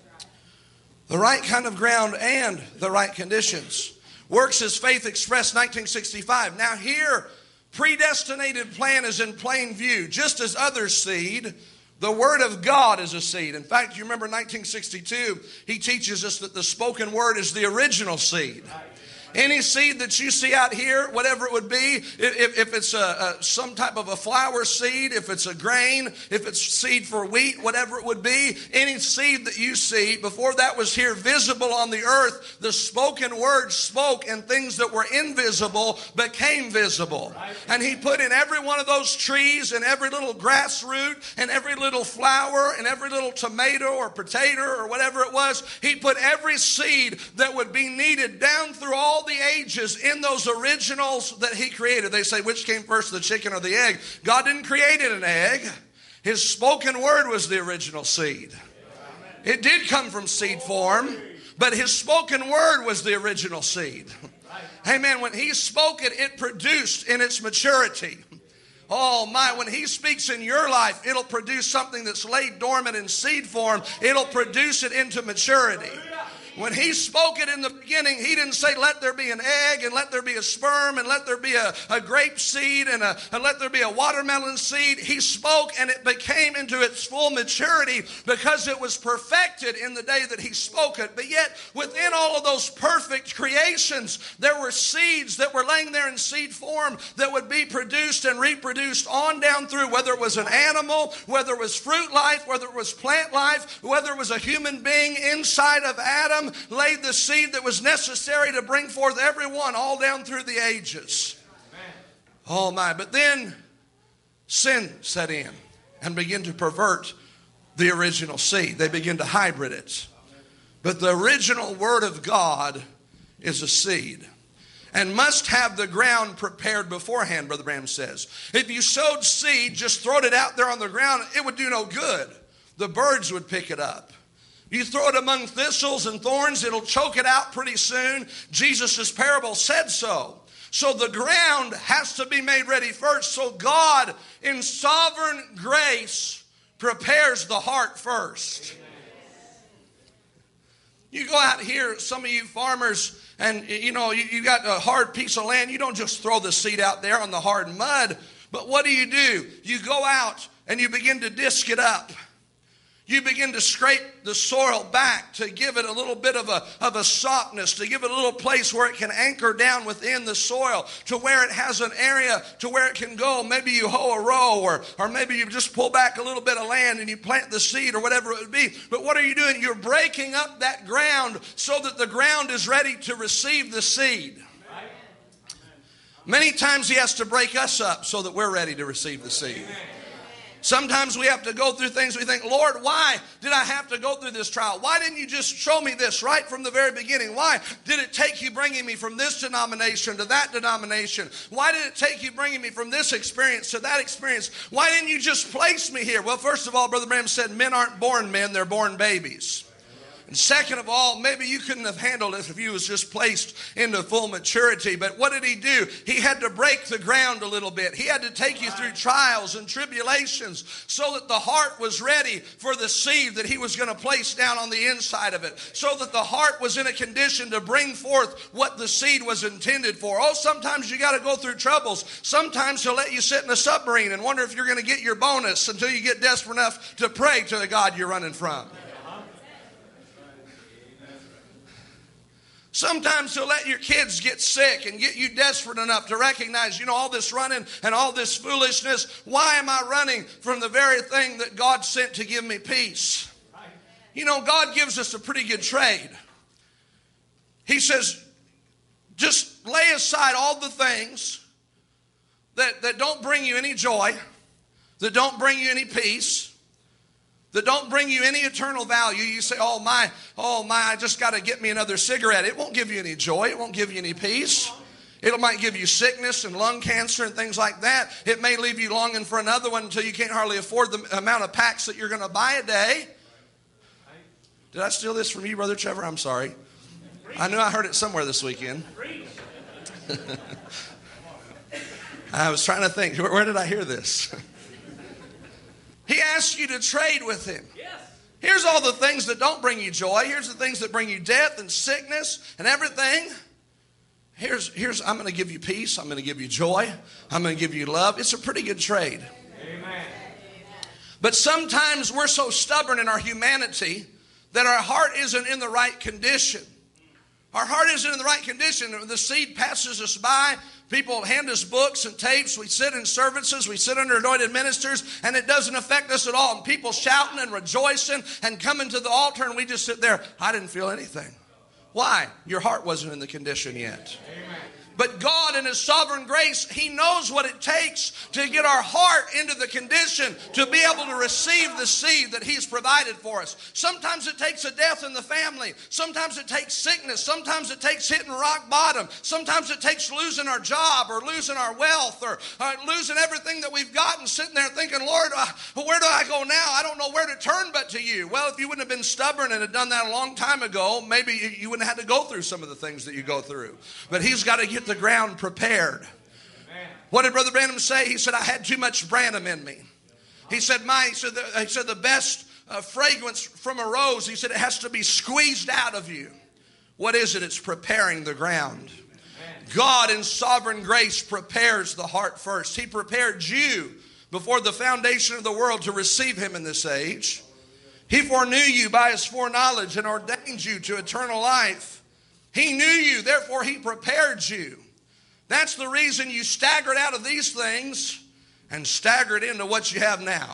The right kind of ground and the right conditions. Works as faith expressed, nineteen sixty-five. Now here, predestinated plan is in plain view. Just as other seed, the Word of God is a seed. In fact, you remember nineteen sixty-two, he teaches us that the spoken word is the original seed. Any seed that you see out here, whatever it would be, if, if it's a, a, some type of a flower seed, if it's a grain, if it's seed for wheat, whatever it would be, any seed that you see, before that was here visible on the earth, the spoken word spoke and things that were invisible became visible. And he put in every one of those trees and every little grass root and every little flower and every little tomato or potato or whatever it was, he put every seed that would be needed down through all the ages in those originals that he created. They say, which came first, the chicken or the egg? God didn't create an egg. His spoken word was the original seed. It did come from seed form, but his spoken word was the original seed. Amen. When he spoke it, it produced in its maturity. Oh my, when he speaks in your life, it'll produce something that's laid dormant in seed form. It'll produce it into maturity. When he spoke it in the beginning, he didn't say, let there be an egg and let there be a sperm and let there be a, a grape seed and, a, and let there be a watermelon seed. He spoke and it became into its full maturity because it was perfected in the day that he spoke it. But yet, within all of those perfect creations, there were seeds that were laying there in seed form that would be produced and reproduced on down through, whether it was an animal, whether it was fruit life, whether it was plant life, whether it was a human being inside of Adam, laid the seed that was necessary to bring forth everyone all down through the ages. Amen. Oh my, but then sin set in and began to pervert the original seed. They begin to hybrid it. But the original Word of God is a seed and must have the ground prepared beforehand, Brother Branham says. If you sowed seed, just throwed it out there on the ground, it would do no good. The birds would pick it up. You throw it among thistles and thorns, it'll choke it out pretty soon. Jesus' parable said so. So the ground has to be made ready first. So God, in sovereign grace, prepares the heart first. You go out here, some of you farmers, and you know, you, you got a hard piece of land. You don't just throw the seed out there on the hard mud. But what do you do? You go out and you begin to disc it up. You begin to scrape the soil back to give it a little bit of a, of a softness, to give it a little place where it can anchor down within the soil, to where it has an area to where it can go. Maybe you hoe a row, or, or maybe you just pull back a little bit of land and you plant the seed or whatever it would be. But what are you doing? You're breaking up that ground so that the ground is ready to receive the seed. Many times he has to break us up so that we're ready to receive the seed. Sometimes we have to go through things we think, Lord, why did I have to go through this trial? Why didn't you just show me this right from the very beginning? Why did it take you bringing me from this denomination to that denomination? Why did it take you bringing me from this experience to that experience? Why didn't you just place me here? Well, first of all, Brother Branham said, men aren't born men, they're born babies. And second of all, maybe you couldn't have handled it if you was just placed into full maturity. But what did he do? He had to break the ground a little bit. He had to take you through trials and tribulations so that the heart was ready for the seed that he was going to place down on the inside of it. So that the heart was in a condition to bring forth what the seed was intended for. Oh, sometimes you got to go through troubles. Sometimes he'll let you sit in a submarine and wonder if you're going to get your bonus until you get desperate enough to pray to the God you're running from. Sometimes he'll let your kids get sick and get you desperate enough to recognize, you know, all this running and all this foolishness. Why am I running from the very thing that God sent to give me peace? You know, God gives us a pretty good trade. He says, just lay aside all the things that, that don't bring you any joy, that don't bring you any peace, that don't bring you any eternal value. You say, oh my, oh my, I just got to get me another cigarette. It won't give you any joy. It won't give you any peace. It might give you sickness and lung cancer and things like that. It may leave you longing for another one until you can't hardly afford the amount of packs that you're going to buy a day. Did I steal this from you, Brother Trevor? I'm sorry. I knew I heard it somewhere this weekend. I was trying to think, where, where did I hear this? He asks you to trade with him. Yes. Here's all the things that don't bring you joy. Here's the things that bring you death and sickness and everything. Here's, here's I'm going to give you peace. I'm going to give you joy. I'm going to give you love. It's a pretty good trade. Amen. But sometimes we're so stubborn in our humanity that our heart isn't in the right condition. Our heart isn't in the right condition. The seed passes us by. People hand us books and tapes. We sit in services. We sit under anointed ministers, and it doesn't affect us at all. And people shouting and rejoicing and coming to the altar, and we just sit there. I didn't feel anything. Why? Your heart wasn't in the condition yet. Amen. But God in His sovereign grace, He knows what it takes to get our heart into the condition to be able to receive the seed that He's provided for us. Sometimes it takes a death in the family. Sometimes it takes sickness. Sometimes it takes hitting rock bottom. Sometimes it takes losing our job or losing our wealth or uh, losing everything that we've got and sitting there thinking, Lord, uh, where do I go now? I don't know where to turn but to you. Well, if you wouldn't have been stubborn and had done that a long time ago, maybe you wouldn't have had to go through some of the things that you go through. But He's got to get the ground prepared. Amen. What did Brother Branham say? He said, I had too much Branham in me. He said, my, he said, the, he said, the best uh, fragrance from a rose, he said, it has to be squeezed out of you. What is it? It's preparing the ground. Amen. God in sovereign grace prepares the heart first. He prepared you before the foundation of the world to receive Him in this age. He foreknew you by His foreknowledge and ordained you to eternal life. He knew you, therefore He prepared you. That's the reason you staggered out of these things and staggered into what you have now.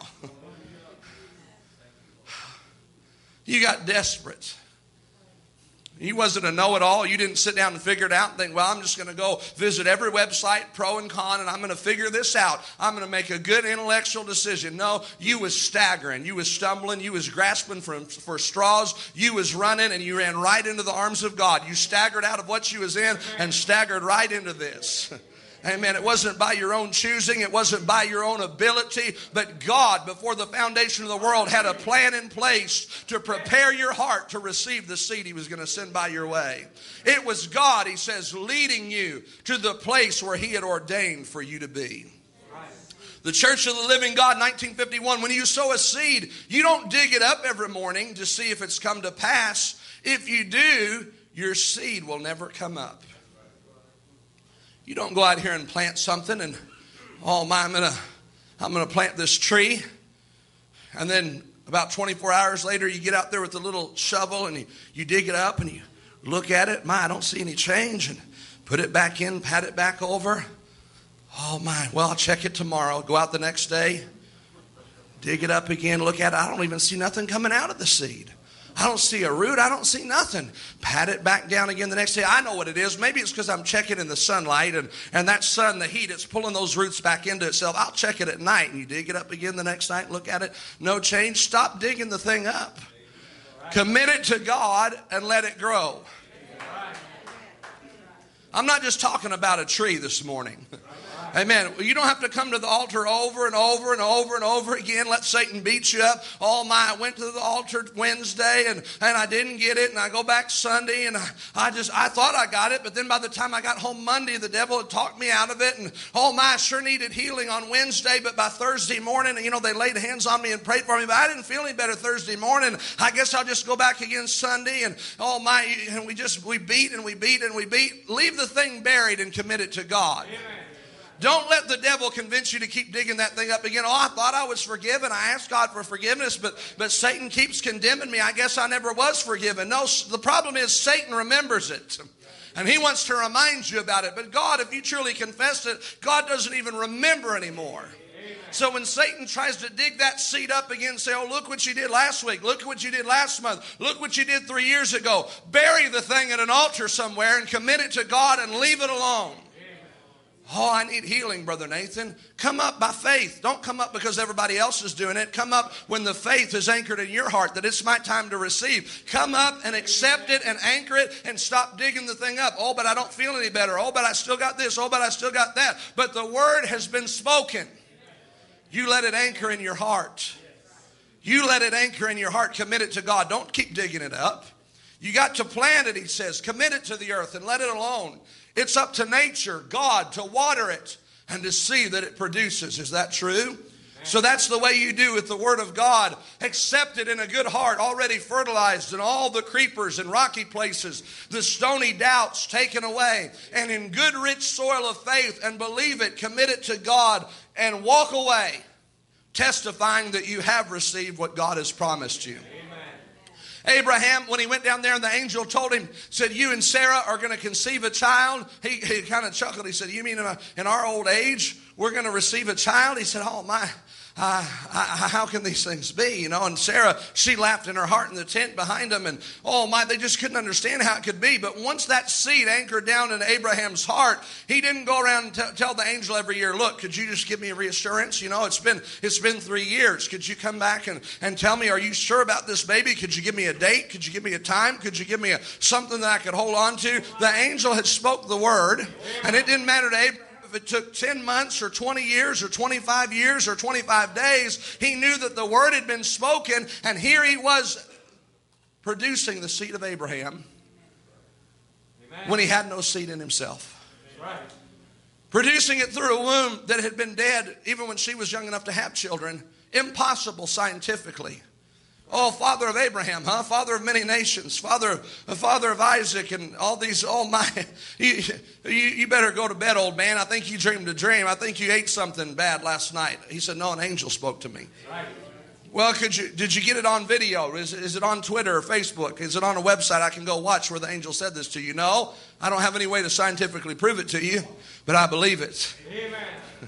You got desperate. You wasn't a know-it-all. You didn't sit down and figure it out and think, well, I'm just going to go visit every website, pro and con, and I'm going to figure this out. I'm going to make a good intellectual decision. No, you was staggering. You was stumbling. You was grasping for, for straws. You was running, and you ran right into the arms of God. You staggered out of what you was in and staggered right into this. Amen. It wasn't by your own choosing. It wasn't by your own ability. But God, before the foundation of the world, had a plan in place to prepare your heart to receive the seed He was going to send by your way. It was God, He says, leading you to the place where He had ordained for you to be. The Church of the Living God, nineteen fifty-one, when you sow a seed, you don't dig it up every morning to see if it's come to pass. If you do, your seed will never come up. You don't go out here and plant something and, oh my, I'm gonna, I'm gonna plant this tree, and then About twenty-four hours later, you get out there with a little shovel and you, you dig it up and you look at it. My, I don't see any change. And put it back in, pat it back over. Oh, my. Well, I'll check it tomorrow. Go out the next day, dig it up again, look at it. I don't even see nothing coming out of the seed. I don't see a root. I don't see nothing. Pat it back down again the next day. I know what it is. Maybe it's because I'm checking in the sunlight, and, and that sun, the heat, it's pulling those roots back into itself. I'll check it at night, and you dig it up again the next night, look at it. No change. Stop digging the thing up. Commit it to God and let it grow. I'm not just talking about a tree this morning. Amen. You don't have to come to the altar over and over and over and over again. Let Satan beat you up. Oh my, I went to the altar Wednesday and, and I didn't get it. And I go back Sunday and I, I just, I thought I got it. But then by the time I got home Monday, the devil had talked me out of it. And oh my, I sure needed healing on Wednesday. But by Thursday morning, you know, they laid hands on me and prayed for me. But I didn't feel any better Thursday morning. I guess I'll just go back again Sunday. And oh my, and we just, we beat and we beat and we beat. Leave the thing buried and commit it to God. Amen. Don't let the devil convince you to keep digging that thing up again. Oh, I thought I was forgiven. I asked God for forgiveness, but, but Satan keeps condemning me. I guess I never was forgiven. No, the problem is Satan remembers it. And he wants to remind you about it. But God, if you truly confess it, God doesn't even remember anymore. So when Satan tries to dig that seed up again and say, oh, look what you did last week. Look what you did last month. Look what you did three years ago. Bury the thing at an altar somewhere and commit it to God and leave it alone. Oh, I need healing, Brother Nathan. Come up by faith. Don't come up because everybody else is doing it. Come up when the faith is anchored in your heart that it's my time to receive. Come up and accept it and anchor it and stop digging the thing up. Oh, but I don't feel any better. Oh, but I still got this. Oh, but I still got that. But the word has been spoken. You let it anchor in your heart. You let it anchor in your heart. Commit it to God. Don't keep digging it up. You got to plant it, he says. Commit it to the earth and let it alone. It's up to nature, God, to water it and to see that it produces. Is that true? Amen. So that's the way you do with the Word of God. Accept it in a good heart, already fertilized, and all the creepers and rocky places, the stony doubts taken away, and in good rich soil of faith, and believe it, commit it to God, and walk away, testifying that you have received what God has promised you. Abraham, when he went down there and the angel told him, said, you and Sarah are going to conceive a child. He, he kind of chuckled. He said, you mean in, a, in our old age, we're going to receive a child? He said, oh my, uh, I, how can these things be? You know, and Sarah, she laughed in her heart in the tent behind them. And oh my, they just couldn't understand how it could be. But once that seed anchored down in Abraham's heart, he didn't go around and t- tell the angel every year, look, could you just give me a reassurance? You know, it's been it's been three years. Could you come back and, and tell me, are you sure about this baby? Could you give me a date? Could you give me a time? Could you give me a, something that I could hold on to? The angel had spoke the word, and it didn't matter to Abraham. If it took ten months or twenty years or twenty-five years or twenty-five days, he knew that the word had been spoken, and here he was producing the seed of Abraham. Amen. When he had no seed in himself. Right. Producing it through a womb that had been dead even when she was young enough to have children. Impossible scientifically. Oh, father of Abraham, huh? Father of many nations, father, father of Isaac, and all these. Oh my, you, you, you better go to bed, old man. I think you dreamed a dream. I think you ate something bad last night. He said, no, an angel spoke to me. Right. Well, could you? Did you get it on video? Is, is it on Twitter or Facebook? Is it on a website I can go watch where the angel said this to you? No, I don't have any way to scientifically prove it to you, but I believe it. Amen.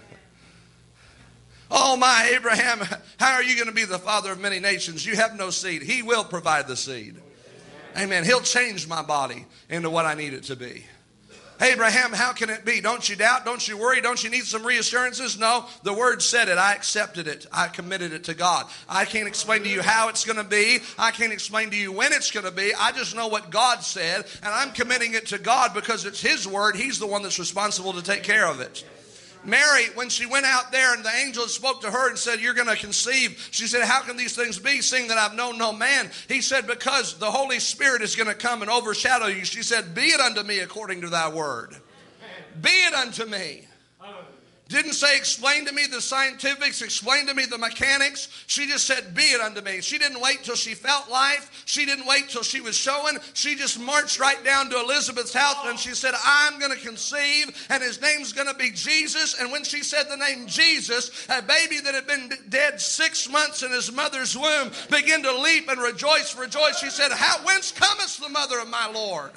Oh my, Abraham, how are you going to be the father of many nations? You have no seed. He will provide the seed. Amen. He'll change my body into what I need it to be. Abraham, how can it be? Don't you doubt? Don't you worry? Don't you need some reassurances? No, the word said it. I accepted it. I committed it to God. I can't explain to you how it's going to be. I can't explain to you when it's going to be. I just know what God said, and I'm committing it to God because it's His word. He's the one that's responsible to take care of it. Mary, when she went out there and the angel spoke to her and said, you're going to conceive. She said, how can these things be, seeing that I've known no man? He said, because the Holy Spirit is going to come and overshadow you. She said, be it unto me according to thy word. Be it unto me. Didn't say, explain to me the scientifics, explain to me the mechanics. She just said, be it unto me. She didn't wait till she felt life. She didn't wait till she was showing. She just marched right down to Elizabeth's house and she said, I'm going to conceive and his name's going to be Jesus. And when she said the name Jesus, a baby that had been dead six months in his mother's womb began to leap and rejoice, rejoice. She said, How, whence cometh the mother of my Lord?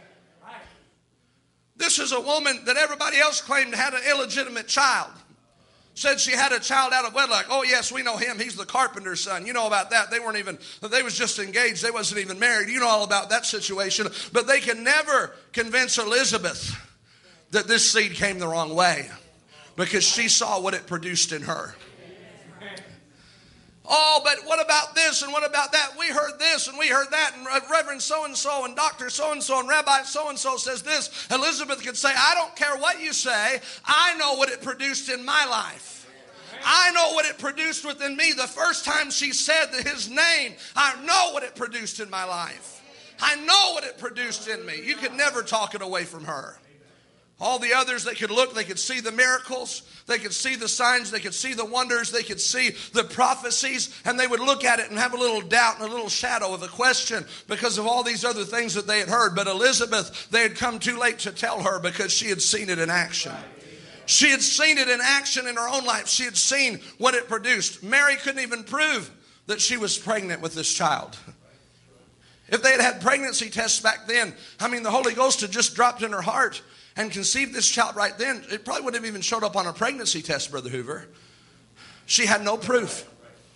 This is a woman that everybody else claimed had an illegitimate child. Said she had a child out of wedlock. Oh, yes, we know him. He's the carpenter's son. You know about that. They weren't even, they was just engaged. They wasn't even married. You know all about that situation. But they can never convince Elizabeth that this seed came the wrong way because she saw what it produced in her. Oh, but what about this and what about that? We heard this and we heard that, and Reverend so-and-so and Doctor so-and-so and Rabbi so-and-so says this. Elizabeth could say, I don't care what you say. I know what it produced in my life. I know what it produced within me. The first time she said that his name, I know what it produced in my life. I know what it produced in me. You could never talk it away from her. All the others, they could look, they could see the miracles, they could see the signs, they could see the wonders, they could see the prophecies, and they would look at it and have a little doubt and a little shadow of a question because of all these other things that they had heard. But Elizabeth, they had come too late to tell her because she had seen it in action. She had seen it in action in her own life. She had seen what it produced. Mary couldn't even prove that she was pregnant with this child. If they had had pregnancy tests back then, I mean, the Holy Ghost had just dropped in her heart and conceived this child right then, it probably wouldn't have even showed up on a pregnancy test, Brother Hoover. She had no proof.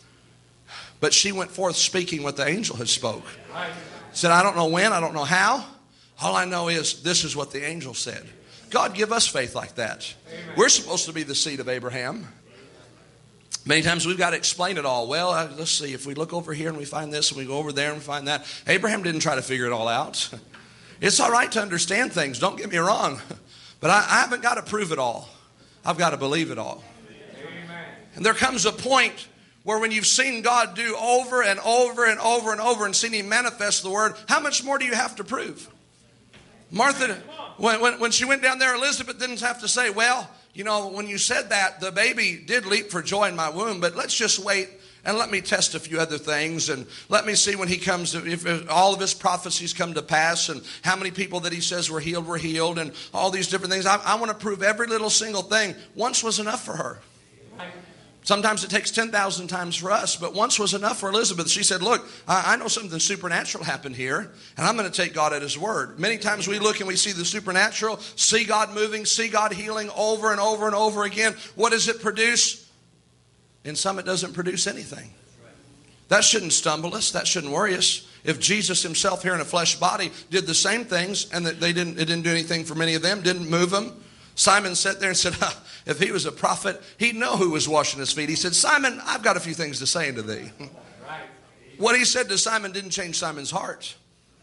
But she went forth speaking what the angel had spoke. Said, I don't know when, I don't know how. All I know is this is what the angel said. God, give us faith like that. Amen. We're supposed to be the seed of Abraham. Many times we've got to explain it all. Well, uh, let's see, if we look over here and we find this and we go over there and we find that. Abraham didn't try to figure it all out. It's all right to understand things, don't get me wrong. But I, I haven't got to prove it all. I've got to believe it all. Amen. And there comes a point where when you've seen God do over and over and over and over and seen him manifest the word, how much more do you have to prove? Martha, when, when, when she went down there, Elizabeth didn't have to say, well, you know, when you said that, the baby did leap for joy in my womb, but let's just wait and let me test a few other things, and let me see when he comes, if, if all of his prophecies come to pass, and how many people that he says were healed were healed, and all these different things. I, I want to prove every little single thing. Once was enough for her. Sometimes it takes ten thousand times for us, but once was enough for Elizabeth. She said, look, I, I know something supernatural happened here, and I'm going to take God at his word. Many times we look and we see the supernatural, see God moving, see God healing over and over and over again. What does it produce? In some, it doesn't produce anything. That shouldn't stumble us. That shouldn't worry us. If Jesus himself here in a flesh body did the same things and that they didn't, it didn't do anything for many of them, didn't move them. Simon sat there and said, huh, if he was a prophet, he'd know who was washing his feet. He said, Simon, I've got a few things to say unto thee. Right. What he said to Simon didn't change Simon's heart.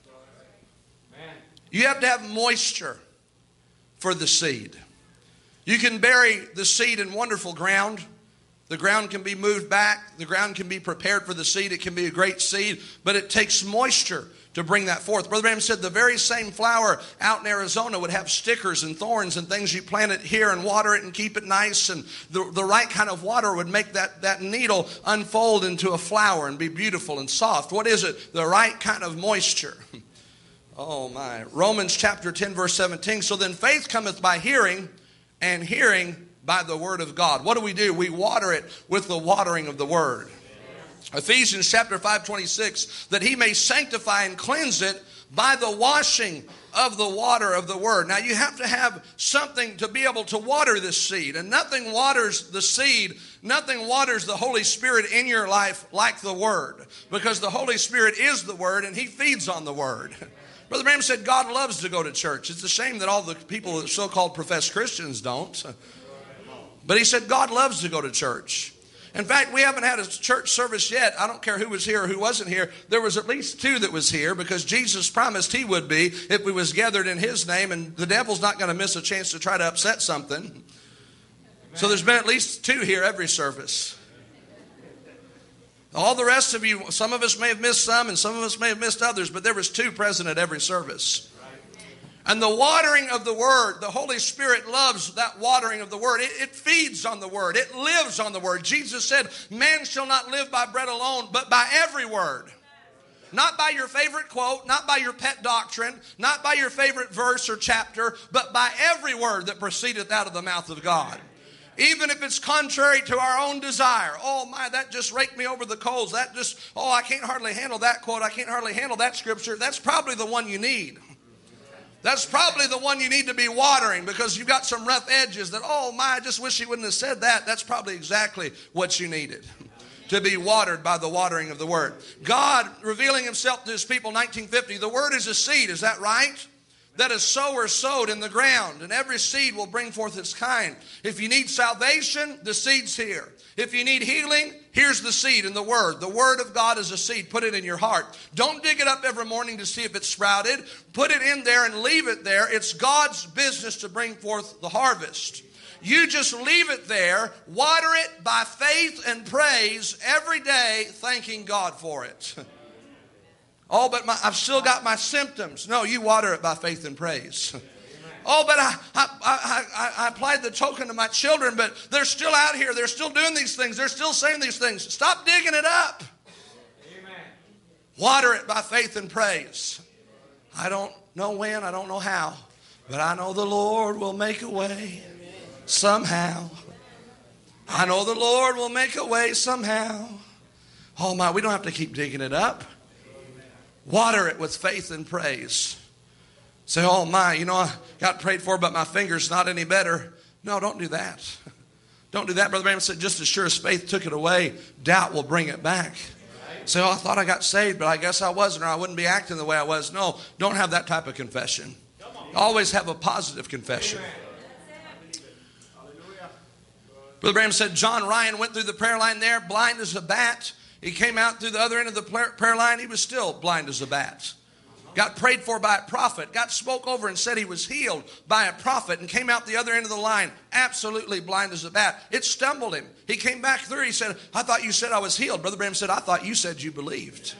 Man. You have to have moisture for the seed. You can bury the seed in wonderful ground. The ground can be moved back. The ground can be prepared for the seed. It can be a great seed, but it takes moisture to bring that forth. Brother Branham said the very same flower out in Arizona would have stickers and thorns and things. You plant it here and water it and keep it nice, and the, the right kind of water would make that, that needle unfold into a flower and be beautiful and soft. What is it? The right kind of moisture. Oh my. Romans chapter ten verse seventeen. So then faith cometh by hearing, and hearing by the word of God. What do we do? We water it with the watering of the word. Ephesians chapter five twenty-six, that he may sanctify and cleanse it by the washing of the water of the word. Now you have to have something to be able to water this seed. And nothing waters the seed, nothing waters the Holy Spirit in your life like the word. Because the Holy Spirit is the word and he feeds on the word. Brother Branham said God loves to go to church. It's a shame that all the people that so-called professed Christians don't. But he said God loves to go to church. In fact, we haven't had a church service yet. I don't care who was here or who wasn't here. There was at least two that was here because Jesus promised he would be if we was gathered in his name, and the devil's not going to miss a chance to try to upset something. Amen. So there's been at least two here every service. All the rest of you, some of us may have missed some and some of us may have missed others, but there was two present at every service. And the watering of the Word, the Holy Spirit loves that watering of the Word. It, it feeds on the Word. It lives on the Word. Jesus said, man shall not live by bread alone, but by every word. Not by your favorite quote, not by your pet doctrine, not by your favorite verse or chapter, but by every word that proceedeth out of the mouth of God. Even if it's contrary to our own desire. Oh my, that just raked me over the coals. That just, oh, I can't hardly handle that quote. I can't hardly handle that scripture. That's probably the one you need. That's probably the one you need to be watering, because you've got some rough edges that, oh my, I just wish he wouldn't have said that. That's probably exactly what you needed. To be watered by the watering of the Word. God revealing Himself to His people, nineteen fifty. The Word is a seed, is that right? That a sower sowed in the ground, and every seed will bring forth its kind. If you need salvation, the seed's here. If you need healing, here's the seed in the Word. The Word of God is a seed. Put it in your heart. Don't dig it up every morning to see if it's sprouted. Put it in there and leave it there. It's God's business to bring forth the harvest. You just leave it there, water it by faith and praise every day, thanking God for it. Oh, but my, I've still got my symptoms. No, you water it by faith and praise. Oh, but I, I, I, I, I applied the token to my children, but they're still out here. They're still doing these things. They're still saying these things. Stop digging it up. Amen. Water it by faith and praise. I don't know when, I don't know how, but I know the Lord will make a way. Somehow. I know the Lord will make a way somehow. Oh my, we don't have to keep digging it up. Water it with faith and praise. Say, oh my, you know, I got prayed for, but my finger's not any better. No, don't do that. Don't do that. Brother Branham said, just as sure as faith took it away, doubt will bring it back. Say, oh, I thought I got saved, but I guess I wasn't, or I wouldn't be acting the way I was. No, don't have that type of confession. Always have a positive confession. Brother Branham said John Ryan went through the prayer line there, blind as a bat. He came out through the other end of the prayer line. He was still blind as a bat. Got prayed for by a prophet. Got spoke over and said he was healed by a prophet, and came out the other end of the line absolutely blind as a bat. It stumbled him. He came back through. He said, I thought you said I was healed. Brother Branham said, I thought you said you believed.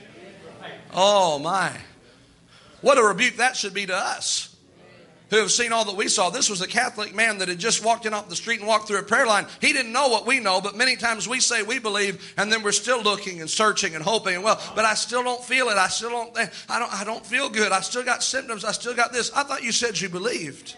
Oh my. What a rebuke that should be to us, who have seen all that we saw. This was a Catholic man that had just walked in off the street and walked through a prayer line. He didn't know what we know, but many times we say we believe, and then we're still looking and searching and hoping. And well, but I still don't feel it. I still don't. I don't. I don't feel good. I still got symptoms. I still got this. I thought you said you believed.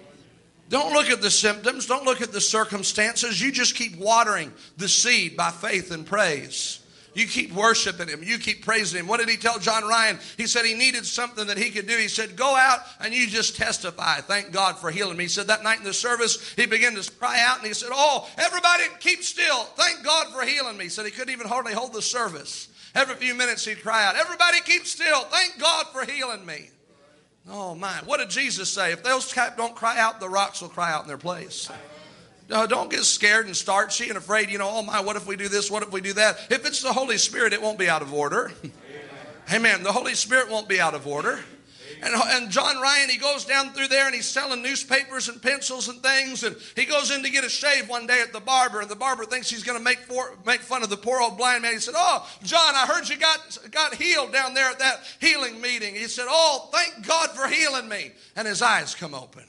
Don't look at the symptoms. Don't look at the circumstances. You just keep watering the seed by faith and praise. You keep worshiping Him. You keep praising Him. What did He tell John Ryan? He said he needed something that he could do. He said, go out and you just testify. Thank God for healing me. He said that night in the service, he began to cry out and he said, oh, everybody keep still. Thank God for healing me. He said he couldn't even hardly hold the service. Every few minutes he'd cry out, everybody keep still. Thank God for healing me. Oh my, what did Jesus say? If those don't cry out, the rocks will cry out in their place. No, don't get scared and starchy and afraid, you know, oh my, what if we do this? What if we do that? If it's the Holy Spirit, it won't be out of order. Amen. The Holy Spirit won't be out of order. And, and John Ryan, he goes down through there and he's selling newspapers and pencils and things. And he goes in to get a shave one day at the barber. And the barber thinks he's going to make for, make fun of the poor old blind man. He said, oh, John, I heard you got, got healed down there at that healing meeting. He said, oh, thank God for healing me. And his eyes come open.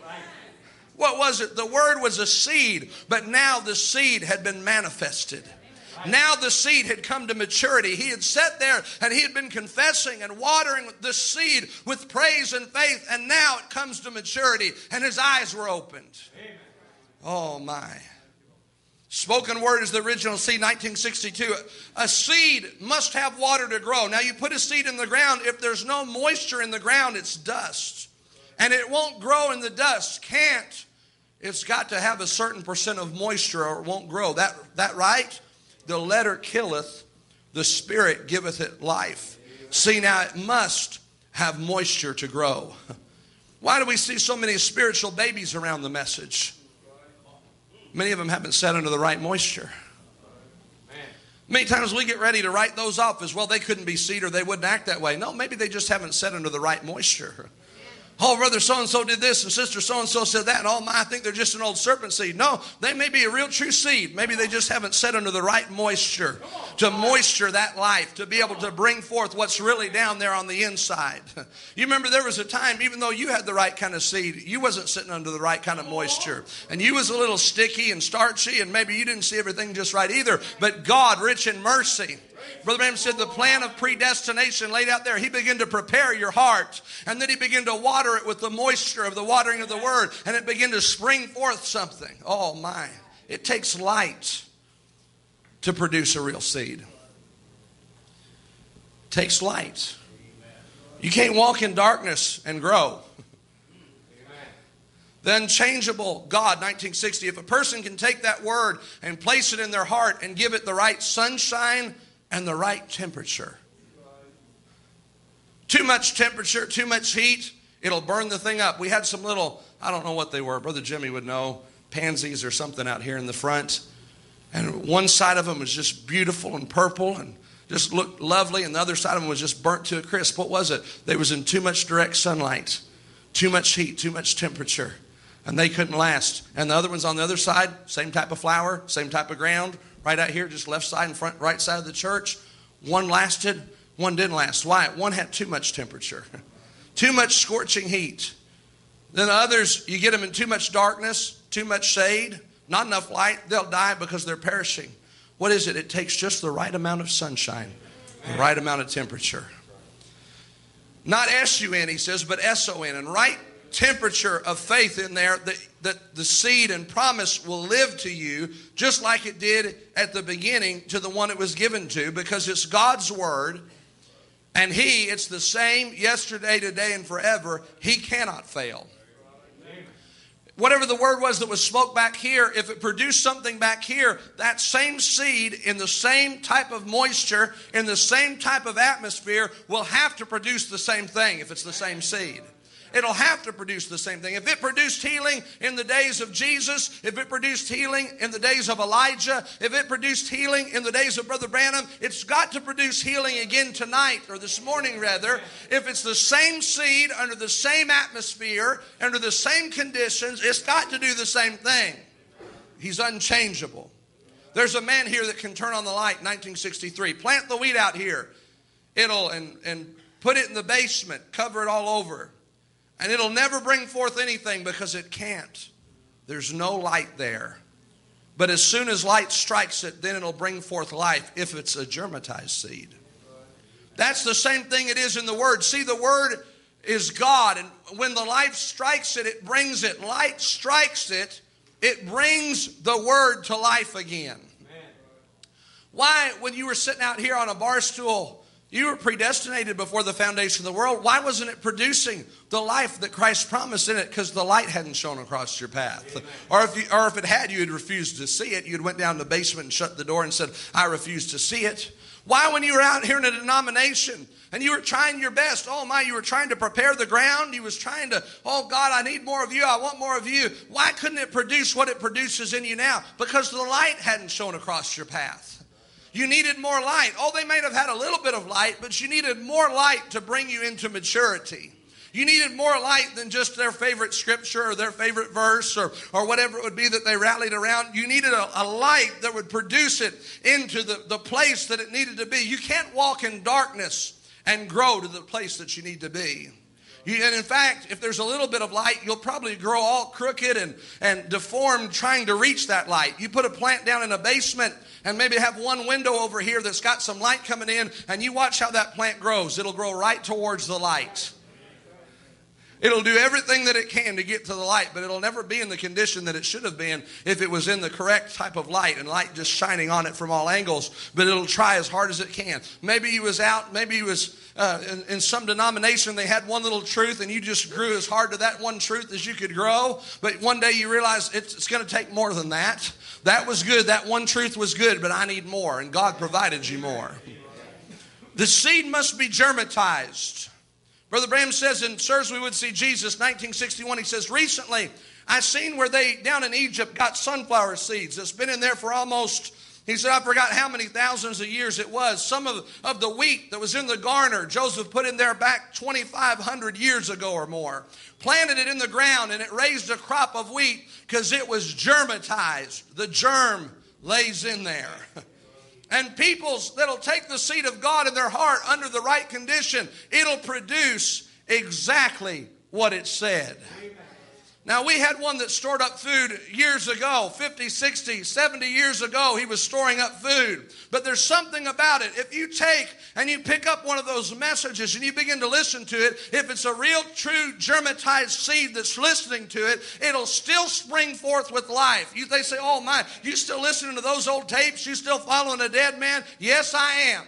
What was it? The word was a seed, but now the seed had been manifested. Now the seed had come to maturity. He had sat there and he had been confessing and watering the seed with praise and faith, and now it comes to maturity and his eyes were opened. Oh my. Spoken word is the original seed, nineteen sixty-two. A seed must have water to grow. Now you put a seed in the ground, if there's no moisture in the ground, it's dust. And it won't grow in the dust. Can't. It's got to have a certain percent of moisture or it won't grow. That, that right? The letter killeth, the spirit giveth it life. See, now it must have moisture to grow. Why do we see so many spiritual babies around the message? Many of them haven't sat under the right moisture. Many times we get ready to write those off as, well, they couldn't be seed or they wouldn't act that way. No, maybe they just haven't sat under the right moisture. Oh, brother so-and-so did this and sister so-and-so said that, and oh my, I think they're just an old serpent seed. No, they may be a real true seed. Maybe they just haven't set under the right moisture to moisture that life, to be able to bring forth what's really down there on the inside. You remember there was a time, even though you had the right kind of seed, you wasn't sitting under the right kind of moisture. And you was a little sticky and starchy, and maybe you didn't see everything just right either. But God, rich in mercy, Brother Branham said the plan of predestination laid out there. He began to prepare your heart, and then he began to water it with the moisture of the watering of the word, and it began to spring forth something. Oh my, it takes light to produce a real seed. It takes light. You can't walk in darkness and grow. The unchangeable God, nineteen sixty. If a person can take that word and place it in their heart and give it the right sunshine and the right temperature. Too much temperature, too much heat, it'll burn the thing up. We had some little, I don't know what they were, Brother Jimmy would know, pansies or something out here in the front. And one side of them was just beautiful and purple and just looked lovely, and the other side of them was just burnt to a crisp. What was it? They was in too much direct sunlight, too much heat, too much temperature, and they couldn't last. And the other ones on the other side, same type of flower, same type of ground, right out here, just left side and front, right side of the church. One lasted, one didn't last. Why? One had too much temperature, too much scorching heat. Then the others, you get them in too much darkness, too much shade, not enough light, they'll die because they're perishing. What is it? It takes just the right amount of sunshine, the right amount of temperature. Not S U N, he says, but S O N, and right temperature of faith in there that, that the seed and promise will live to you just like it did at the beginning to the one it was given to, because it's God's word, and he, it's the same yesterday, today, and forever. He cannot fail. Whatever the word was that was spoke back here, if it produced something back here, that same seed in the same type of moisture, in the same type of atmosphere, will have to produce the same thing if it's the same seed. It'll have to produce the same thing. If it produced healing in the days of Jesus, if it produced healing in the days of Elijah, if it produced healing in the days of Brother Branham, it's got to produce healing again tonight, or this morning rather. If it's the same seed, under the same atmosphere, under the same conditions, it's got to do the same thing. He's unchangeable. There's a man here that can turn on the light, nineteen sixty-three. Plant the wheat out here. It'll, and, and put it in the basement, cover it all over. And it'll never bring forth anything because it can't. There's no light there. But as soon as light strikes it, then it'll bring forth life if it's a germatized seed. That's the same thing it is in the Word. See, the Word is God. And when the life strikes it, it brings it. Light strikes it, it brings the Word to life again. Why, when you were sitting out here on a bar stool, you were predestinated before the foundation of the world. Why wasn't it producing the life that Christ promised in it? Because the light hadn't shone across your path. Amen. Or if you, or if it had, you had refused to see it. You'd went down to the basement and shut the door and said, I refuse to see it. Why, when you were out here in a denomination and you were trying your best, oh my, you were trying to prepare the ground. You was trying to, oh God, I need more of you. I want more of you. Why couldn't it produce what it produces in you now? Because the light hadn't shone across your path. You needed more light. Oh, they may have had a little bit of light, but you needed more light to bring you into maturity. You needed more light than just their favorite scripture or their favorite verse or, or whatever it would be that they rallied around. You needed a, a light that would produce it into the, the place that it needed to be. You can't walk in darkness and grow to the place that you need to be. You, and in fact, if there's a little bit of light, you'll probably grow all crooked and, and deformed trying to reach that light. You put a plant down in a basement and maybe have one window over here that's got some light coming in, and you watch how that plant grows. It'll grow right towards the light. It'll do everything that it can to get to the light, but it'll never be in the condition that it should have been if it was in the correct type of light and light just shining on it from all angles. But it'll try as hard as it can. Maybe he was out, maybe he was uh, in, in some denomination, they had one little truth and you just grew as hard to that one truth as you could grow. But one day you realize it's, it's going to take more than that. That was good. That one truth was good, but I need more. And God provided you more. The seed must be germatized. Brother Branham says in Sirs We Would See Jesus, nineteen sixty-one, he says, recently I seen where they, down in Egypt, got sunflower seeds. It's been in there for almost He said, I forgot how many thousands of years it was. Some of, of the wheat that was in the garner, Joseph put in there back twenty-five hundred years ago or more. Planted it in the ground, and it raised a crop of wheat because it was germatized. The germ lays in there. And peoples that'll take the seed of God in their heart under the right condition, it'll produce exactly what it said. Now, we had one that stored up food years ago, fifty, sixty, seventy years ago. He was storing up food. But there's something about it. If you take and you pick up one of those messages and you begin to listen to it, if it's a real, true, germatized seed that's listening to it, it'll still spring forth with life. You, they say, oh my, you still listening to those old tapes? You still following a dead man? Yes, I am.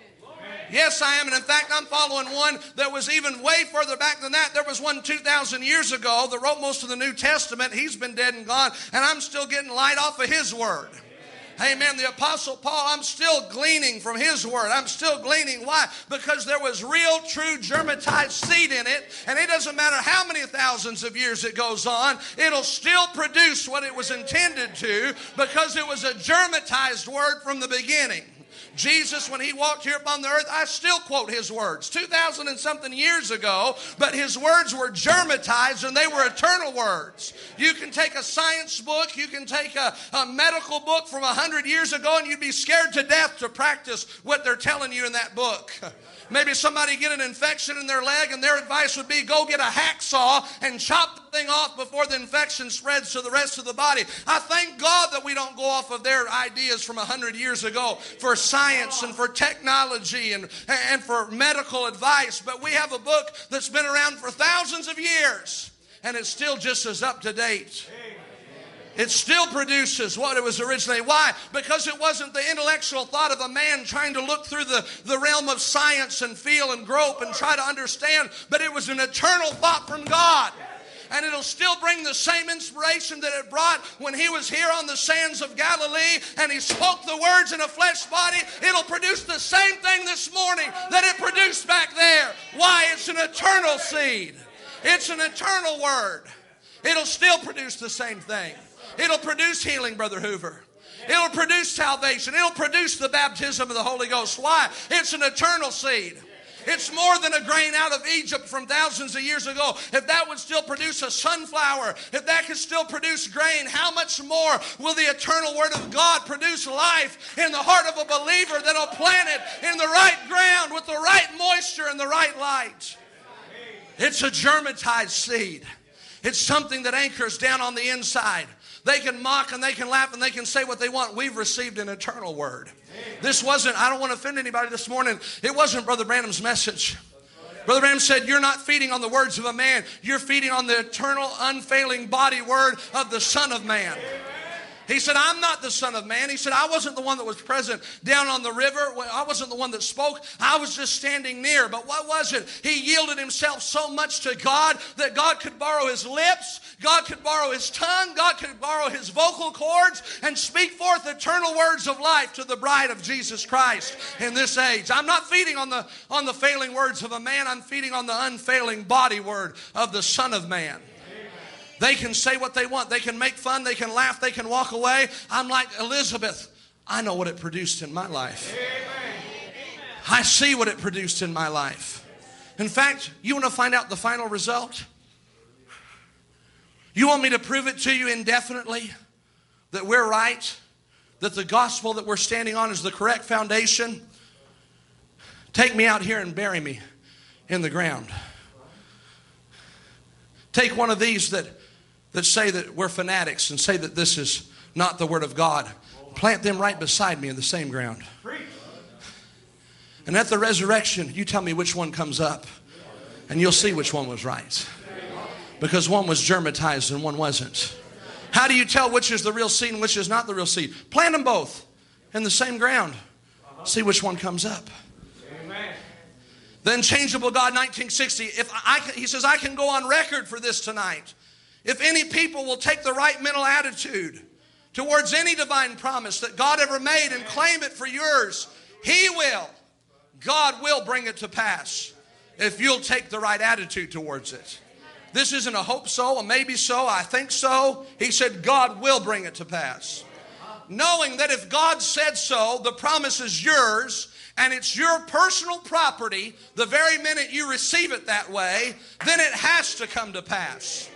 Yes, I am. And in fact, I'm following one that was even way further back than that. There was one two thousand years ago that wrote most of the New Testament. He's been dead and gone, and I'm still getting light off of his word. Amen. The Apostle Paul, I'm still gleaning from his word. I'm still gleaning. Why? Because there was real, true, germatized seed in it, and it doesn't matter how many thousands of years it goes on, it'll still produce what it was intended to because it was a germatized word from the beginning. Jesus, when he walked here upon the earth, I still quote his words. two thousand and something years ago, but his words were germatized and they were eternal words. You can take a science book, you can take a, a medical book from one hundred years ago, and you'd be scared to death to practice what they're telling you in that book. Maybe somebody get an infection in their leg, and their advice would be go get a hacksaw and chop the thing off before the infection spreads to the rest of the body. I thank God that we don't go off of their ideas from one hundred years ago for science and for technology and, and for medical advice. But we have a book that's been around for thousands of years, and it's still just as up to date. It still produces what it was originally. Why? Because it wasn't the intellectual thought of a man trying to look through the, the realm of science and feel and grope and try to understand, but it was an eternal thought from God. And it'll still bring the same inspiration that it brought when he was here on the sands of Galilee and he spoke the words in a flesh body. It'll produce the same thing this morning that it produced back there. Why? It's an eternal seed. It's an eternal word. It'll still produce the same thing. It'll produce healing, Brother Hoover. It'll produce salvation. It'll produce the baptism of the Holy Ghost. Why? It's an eternal seed. It's more than a grain out of Egypt from thousands of years ago. If that would still produce a sunflower, if that could still produce grain, how much more will the eternal Word of God produce life in the heart of a believer that'll plant it in the right ground with the right moisture and the right light? It's a germatized seed. It's something that anchors down on the inside. They can mock and they can laugh and they can say what they want. We've received an eternal word. This wasn't, I don't want to offend anybody this morning, it wasn't Brother Branham's message. Brother Branham said, you're not feeding on the words of a man. You're feeding on the eternal, unfailing body word of the Son of Man. He said, I'm not the Son of Man. He said, I wasn't the one that was present down on the river. I wasn't the one that spoke. I was just standing near. But what was it? He yielded himself so much to God that God could borrow his lips. God could borrow his tongue. God could borrow his vocal cords and speak forth eternal words of life to the bride of Jesus Christ in this age. I'm not feeding on the, on the failing words of a man. I'm feeding on the unfailing body word of the Son of Man. They can say what they want. They can make fun. They can laugh. They can walk away. I'm like Elizabeth. I know what it produced in my life. I see what it produced in my life. In fact, you want to find out the final result? You want me to prove it to you indefinitely that we're right? That the gospel that we're standing on is the correct foundation? Take me out here and bury me in the ground. Take one of these that that say that we're fanatics and say that this is not the Word of God. Plant them right beside me in the same ground. And at the resurrection, you tell me which one comes up. And you'll see which one was right. Because one was germatized and one wasn't. How do you tell which is the real seed and which is not the real seed? Plant them both in the same ground. See which one comes up. The Unchangeable God, nineteen sixty. If I, he says, I can go on record for this tonight. If any people will take the right mental attitude towards any divine promise that God ever made and claim it for yours, He will. God will bring it to pass if you'll take the right attitude towards it. This isn't a hope so, a maybe so, I think so. He said God will bring it to pass. knowing that if God said so, the promise is yours, and it's your personal property, the very minute you receive it that way, then it has to come to pass.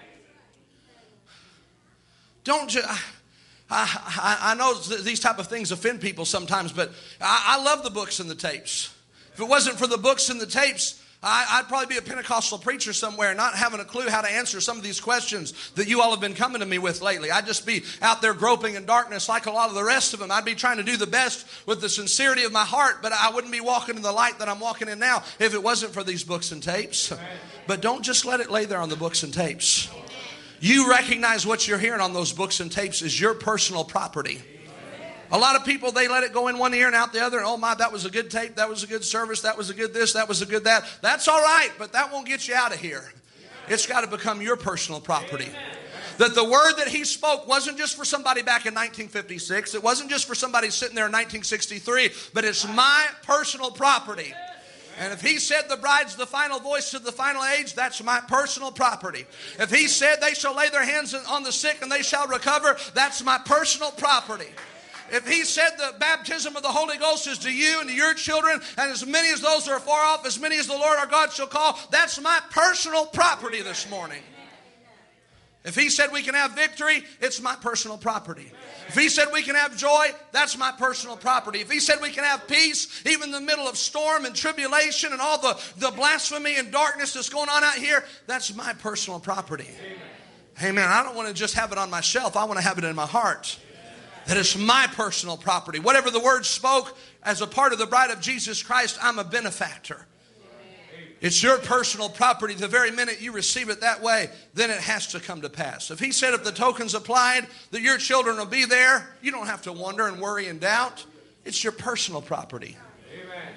Don't you... I, I, I know these type of things offend people sometimes, but I, I love the books and the tapes. If it wasn't for the books and the tapes, I, I'd probably be a Pentecostal preacher somewhere not having a clue how to answer some of these questions that you all have been coming to me with lately. I'd just be out there groping in darkness like a lot of the rest of them. I'd be trying to do the best with the sincerity of my heart, but I wouldn't be walking in the light that I'm walking in now if it wasn't for these books and tapes. But don't just let it lay there on the books and tapes. You recognize what you're hearing on those books and tapes is your personal property. A lot of people, they let it go in one ear and out the other. And, oh my, that was a good tape. That was a good service. That was a good this. That was a good that. That's all right, but that won't get you out of here. It's got to become your personal property. That the word that he spoke wasn't just for somebody back in nineteen fifty-six. It wasn't just for somebody sitting there in nineteen sixty-three. But it's my personal property. And if he said the bride's the final voice to the final age, that's my personal property. If he said they shall lay their hands on the sick and they shall recover, that's my personal property. If he said the baptism of the Holy Ghost is to you and to your children, and as many as those who are far off, as many as the Lord our God shall call, that's my personal property this morning. If he said we can have victory, it's my personal property. If he said we can have joy, that's my personal property. If he said we can have peace, even in the middle of storm and tribulation and all the, the blasphemy and darkness that's going on out here, that's my personal property. Amen. Amen. I don't want to just have it on my shelf. I want to have it in my heart. That it's my personal property. Whatever the word spoke, as a part of the bride of Jesus Christ, I'm a benefactor. It's your personal property. The very minute you receive it that way, then it has to come to pass. If he said if the token's applied that your children will be there, you don't have to wonder and worry and doubt. It's your personal property. Amen.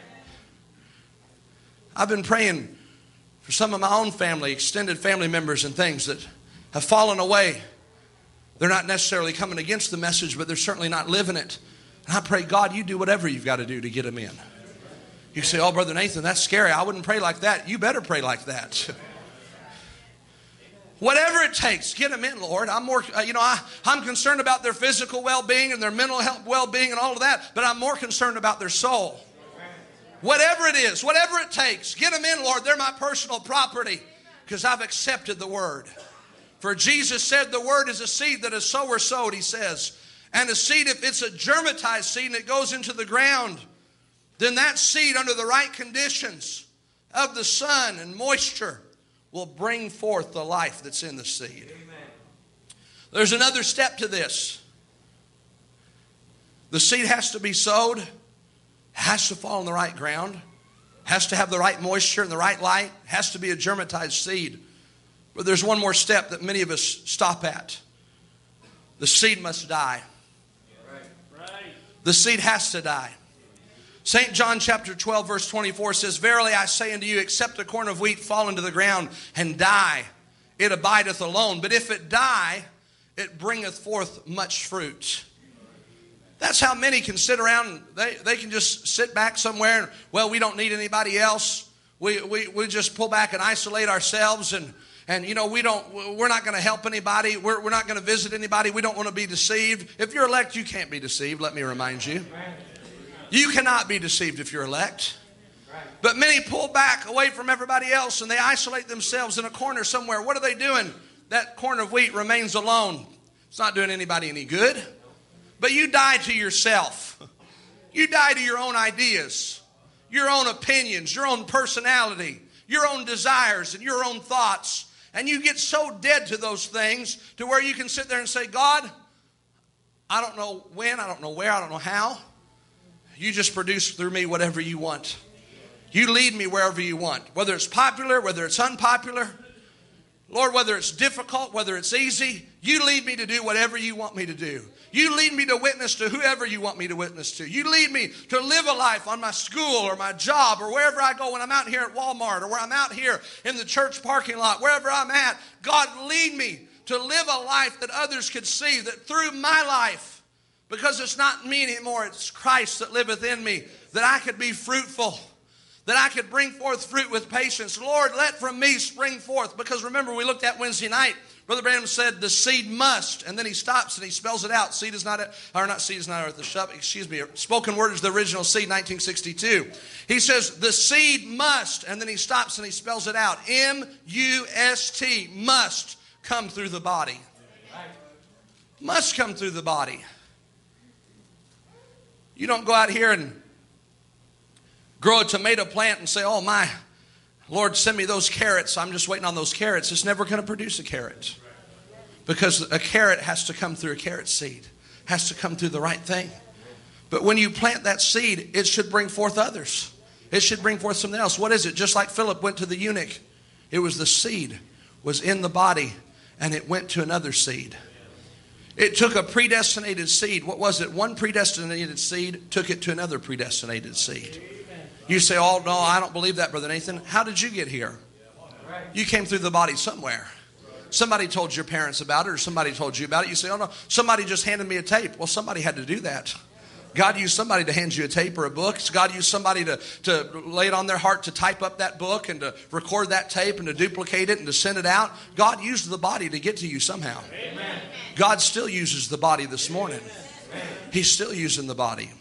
I've been praying for some of my own family, extended family members and things that have fallen away. They're not necessarily coming against the message, but they're certainly not living it. And I pray, God, you do whatever you've got to do to get them in. You say, oh, Brother Nathan, that's scary. I wouldn't pray like that. You better pray like that. Whatever it takes, get them in, Lord. I'm more, uh, you know, I, I'm concerned about their physical well-being and their mental health well-being and all of that, but I'm more concerned about their soul. Whatever it is, whatever it takes, get them in, Lord. They're my personal property because I've accepted the word. For Jesus said the word is a seed that a sower sowed, he says. And a seed, if it's a germatized seed and it goes into the ground, then that seed under the right conditions of the sun and moisture will bring forth the life that's in the seed. Amen. There's another step to this. The seed has to be sowed, has to fall on the right ground, has to have the right moisture and the right light, has to be a germatized seed. But there's one more step that many of us stop at. The seed must die. Right. Right. The seed has to die. Saint John chapter twelve verse twenty-four says, verily I say unto you, except a corn of wheat fall into the ground and die, it abideth alone. But if it die, it bringeth forth much fruit. That's how many can sit around and they, they can just sit back somewhere and, well, we don't need anybody else. We, we, we just pull back and isolate ourselves and, and you know, we don't, we're not going to help anybody. We're, we're not going to visit anybody. We don't want to be deceived. If you're elect, you can't be deceived, let me remind you. You cannot be deceived if you're elect. But many pull back away from everybody else and they isolate themselves in a corner somewhere. What are they doing? That corn of wheat remains alone. It's not doing anybody any good. But you die to yourself. You die to your own ideas, your own opinions, your own personality, your own desires and your own thoughts. And you get so dead to those things to where you can sit there and say, God, I don't know when, I don't know where, I don't know how. You just produce through me whatever you want. You lead me wherever you want. Whether it's popular, whether it's unpopular. Lord, whether it's difficult, whether it's easy. You lead me to do whatever you want me to do. You lead me to witness to whoever you want me to witness to. You lead me to live a life on my school or my job or wherever I go when I'm out here at Walmart or where I'm out here in the church parking lot. Wherever I'm at, God, lead me to live a life that others could see. That through my life, because it's not me anymore, it's Christ that liveth in me, that I could be fruitful, that I could bring forth fruit with patience. Lord, let from me spring forth. Because remember, we looked at Wednesday night, Brother Branham said the seed must, and then he stops and he spells it out. Seed is not, a, or not seed is not earth, the shove, excuse me, spoken word is the original seed, nineteen sixty-two. He says the seed must, and then he stops and he spells it out. M U S T, must come through the body. Must come through the body. You don't go out here and grow a tomato plant and say, oh my, Lord, send me those carrots. I'm just waiting on those carrots. It's never going to produce a carrot. Because a carrot has to come through a carrot seed. Has to come through the right thing. But when you plant that seed, it should bring forth others. It should bring forth something else. What is it? Just like Philip went to the eunuch. It was the seed was in the body and it went to another seed. It took a predestinated seed. What was it? One predestinated seed took it to another predestinated seed. You say, oh, no, I don't believe that, Brother Nathan. How did you get here? You came through the body somewhere. Somebody told your parents about it or somebody told you about it. You say, oh, no, somebody just handed me a tape. Well, somebody had to do that. God used somebody to hand you a tape or a book. God used somebody to, to lay it on their heart to type up that book and to record that tape and to duplicate it and to send it out. God used the body to get to you somehow. Amen. God still uses the body this morning. He's still using the body.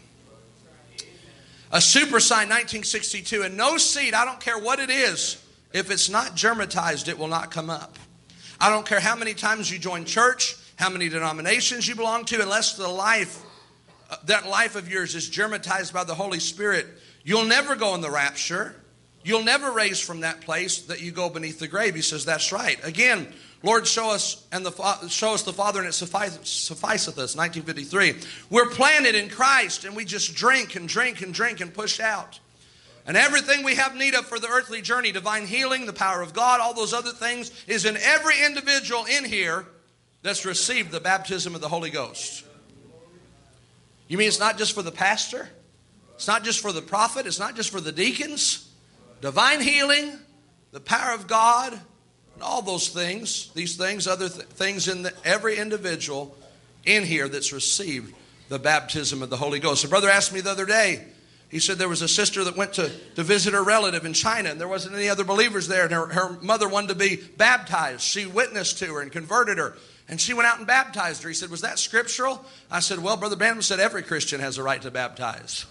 A super sign, nineteen sixty-two, and no seed, I don't care what it is, if it's not germatized, it will not come up. I don't care how many times you join church, how many denominations you belong to, unless the life, that life of yours is germatized by the Holy Spirit, you'll never go in the rapture. You'll never raise from that place that you go beneath the grave. He says, that's right. Again, Lord, show us and the show us the Father, and it suffice, sufficeth us. nineteen fifty-three. We're planted in Christ, and we just drink and drink and drink and push out. And everything we have need of for the earthly journey, divine healing, the power of God, all those other things, is in every individual in here that's received the baptism of the Holy Ghost. You mean it's not just for the pastor? It's not just for the prophet? It's not just for the deacons? Divine healing, the power of God, and all those things, these things, other th- things in the, every individual in here that's received the baptism of the Holy Ghost. A brother asked me the other day, he said there was a sister that went to, to visit her relative in China, and there wasn't any other believers there, and her, her mother wanted to be baptized. She witnessed to her and converted her, and she went out and baptized her. He said, was that scriptural? I said, well, Brother Branham said every Christian has a right to baptize.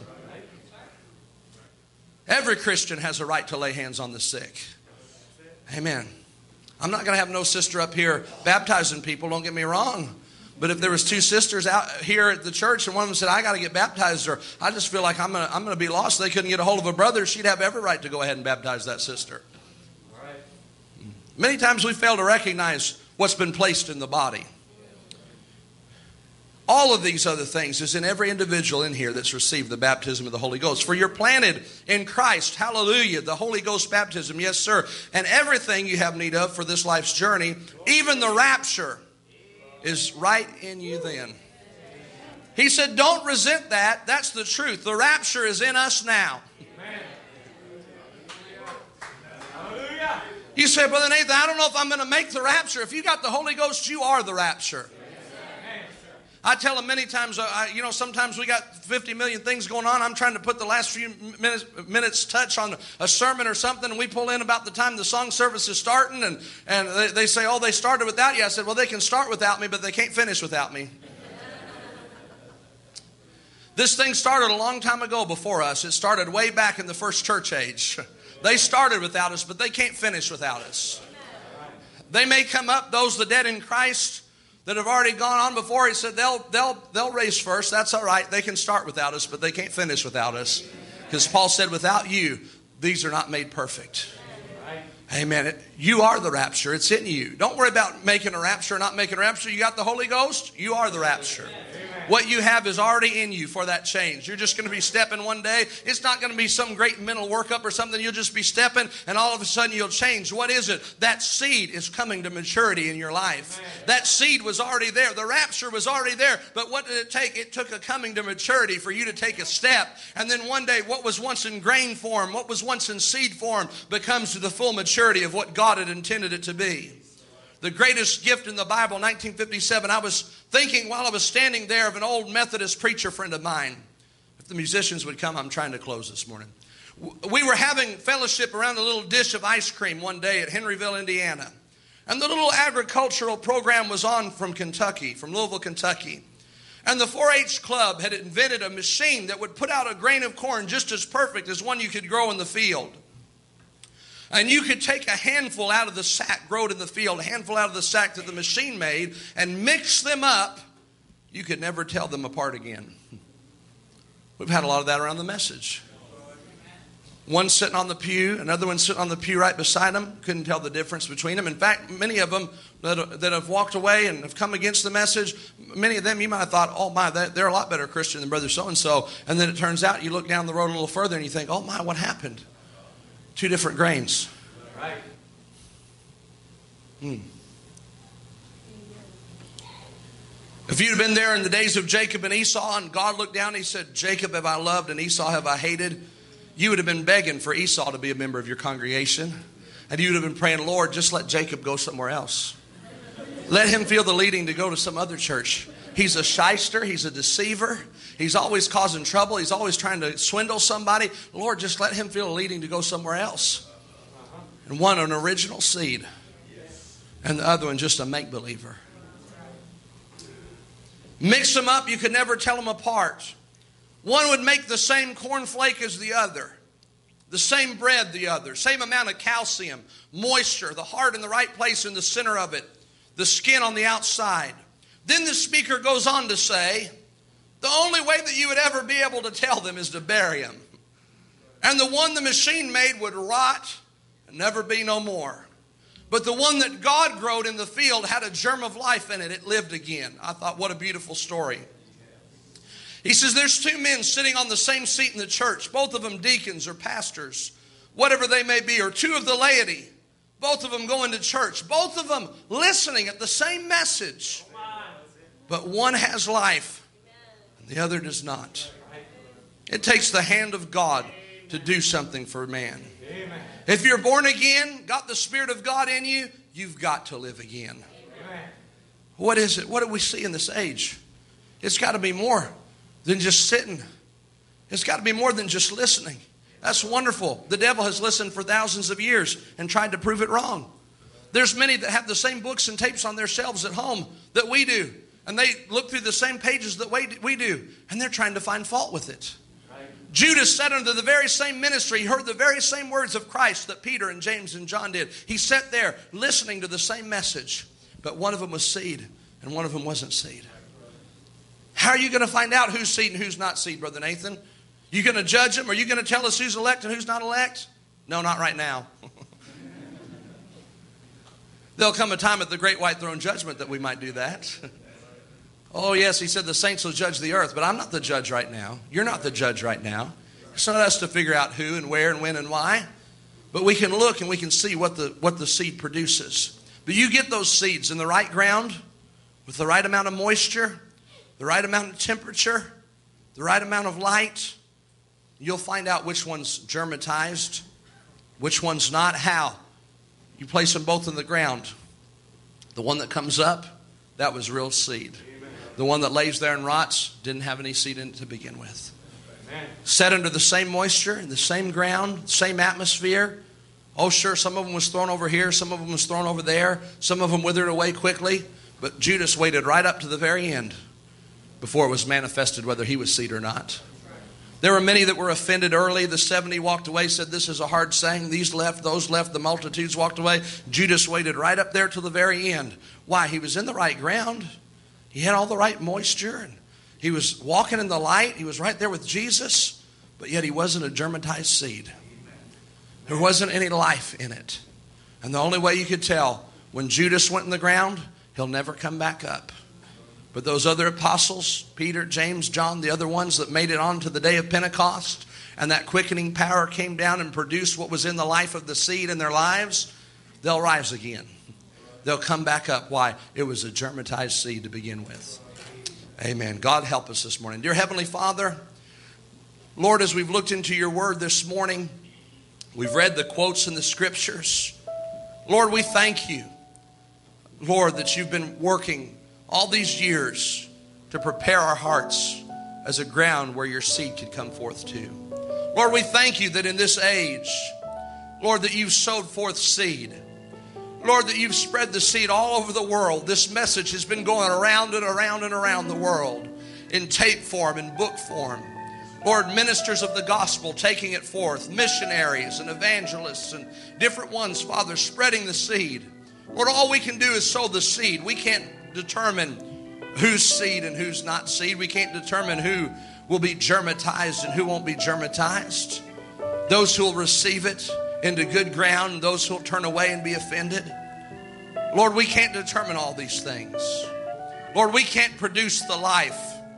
Every Christian has a right to lay hands on the sick. Amen. I'm not going to have no sister up here baptizing people, don't get me wrong. But if there was two sisters out here at the church and one of them said, I got to get baptized, or I just feel like I'm going to I'm going to be lost, they couldn't get a hold of a brother, she'd have every right to go ahead and baptize that sister. Right. Many times we fail to recognize what's been placed in the body. All of these other things is in every individual in here that's received the baptism of the Holy Ghost. For you're planted in Christ. Hallelujah. The Holy Ghost baptism. Yes, sir. And everything you have need of for this life's journey, even the rapture, is right in you then. He said, don't resent that. That's the truth. The rapture is in us now. You say, Brother Nathan, I don't know if I'm going to make the rapture. If you got the Holy Ghost, you are the rapture. I tell them many times, uh, I, you know, sometimes we got fifty million things going on. I'm trying to put the last few minutes, minutes touch on a sermon or something, and we pull in about the time the song service is starting, and, and they, they say, oh, they started without you. I said, well, they can start without me, but they can't finish without me. This thing started a long time ago before us. It started way back in the first church age. They started without us, but they can't finish without us. They may come up, those the dead in Christ, that have already gone on before. He said they'll they'll they'll raise first. That's all right. They can start without us, but they can't finish without us. Because Paul said, without you, these are not made perfect. Amen. It, you are the rapture. It's in you. Don't worry about making a rapture or not making a rapture. You got the Holy Ghost. You are the rapture. What you have is already in you for that change. You're just going to be stepping one day. It's not going to be some great mental workup or something. You'll just be stepping, and all of a sudden you'll change. What is it? That seed is coming to maturity in your life. That seed was already there. The rapture was already there. But what did it take? It took a coming to maturity for you to take a step. And then one day, what was once in grain form, what was once in seed form, becomes to the full maturity of what God had intended it to be. The greatest gift in the Bible, nineteen fifty-seven, I was thinking while I was standing there of an old Methodist preacher friend of mine. If the musicians would come, I'm trying to close this morning. We were having fellowship around a little dish of ice cream one day at Henryville, Indiana. And the little agricultural program was on from Kentucky, from Louisville, Kentucky. And the four H club had invented a machine that would put out a grain of corn just as perfect as one you could grow in the field. And you could take a handful out of the sack, grow it in the field, a handful out of the sack that the machine made, and mix them up. You could never tell them apart again. We've had a lot of that around the message. One sitting on the pew, another one sitting on the pew right beside them. Couldn't tell the difference between them. In fact, many of them that, that have walked away and have come against the message, many of them you might have thought, oh my, they're a lot better Christian than brother so-and-so. And then it turns out you look down the road a little further and you think, oh my, what happened? Two different grains. Right. Hmm. If you'd have been there in the days of Jacob and Esau and God looked down and he said, Jacob have I loved and Esau have I hated, you would have been begging for Esau to be a member of your congregation. And you would have been praying, Lord, just let Jacob go somewhere else. Let him feel the leading to go to some other church. He's a shyster. He's a deceiver. He's always causing trouble. He's always trying to swindle somebody. Lord, just let him feel the leading to go somewhere else. And one, an original seed. And the other one, just a make-believer. Mix them up, you could never tell them apart. One would make the same cornflake as the other. The same bread the other. Same amount of calcium, moisture, the heart in the right place in the center of it. The skin on the outside. Then the speaker goes on to say, the only way that you would ever be able to tell them is to bury them. And the one the machine made would rot and never be no more. But the one that God growed in the field had a germ of life in it. It lived again. I thought, what a beautiful story. He says there's two men sitting on the same seat in the church, both of them deacons or pastors, whatever they may be, or two of the laity, both of them going to church, both of them listening at the same message. But one has life and the other does not. It takes the hand of God to do something for man. If you're born again, got the Spirit of God in you, you've got to live again. What is it? What do we see in this age? It's got to be more than just sitting. It's got to be more than just listening. That's wonderful. The devil has listened for thousands of years and tried to prove it wrong. There's many that have the same books and tapes on their shelves at home that we do. And they look through the same pages that we do. And they're trying to find fault with it. Right. Judas sat under the very same ministry. He heard the very same words of Christ that Peter and James and John did. He sat there listening to the same message. But one of them was seed and one of them wasn't seed. How are you going to find out who's seed and who's not seed, Brother Nathan? You going to judge them? Are you going to tell us who's elect and who's not elect? No, not right now. There'll come a time at the great white throne judgment that we might do that. Oh, yes, he said the saints will judge the earth, but I'm not the judge right now. You're not the judge right now. It's not us to figure out who and where and when and why. But we can look and we can see what the, what the seed produces. But you get those seeds in the right ground, with the right amount of moisture, the right amount of temperature, the right amount of light, you'll find out which one's germatized, which one's not. How? You place them both in the ground. The one that comes up, that was real seed. Amen. The one that lays there and rots didn't have any seed in it to begin with. Amen. Set under the same moisture, in the same ground, same atmosphere. Oh, sure, some of them was thrown over here, some of them was thrown over there, some of them withered away quickly. But Judas waited right up to the very end before it was manifested whether he was seed or not. There were many that were offended early. The seventy walked away, said this is a hard saying. These left, those left, the multitudes walked away. Judas waited right up there till the very end. Why? He was in the right ground. He had all the right moisture. And he was walking in the light. He was right there with Jesus. But yet he wasn't a germatized seed. There wasn't any life in it. And the only way you could tell, when Judas went in the ground, he'll never come back up. But those other apostles, Peter, James, John, the other ones that made it on to the day of Pentecost, and that quickening power came down and produced what was in the life of the seed in their lives, they'll rise again. They'll come back up. Why? It was a germatized seed to begin with. Amen. God help us this morning. Dear Heavenly Father, Lord, as we've looked into your word this morning, we've read the quotes in the scriptures. Lord, we thank you, Lord, that you've been working all these years to prepare our hearts as a ground where your seed could come forth too. Lord, we thank you that in this age, Lord, that you've sowed forth seed. Lord, that you've spread the seed all over the world. This message has been going around and around and around the world in tape form, in book form. Lord, ministers of the gospel taking it forth, missionaries and evangelists and different ones, Father, spreading the seed. Lord, all we can do is sow the seed. We can't determine who's seed and who's not seed. We can't determine who will be germatized and who won't be germatized. Those who will receive it into good ground and those who will turn away and be offended. Lord, we can't determine all these things. Lord, we can't produce the life.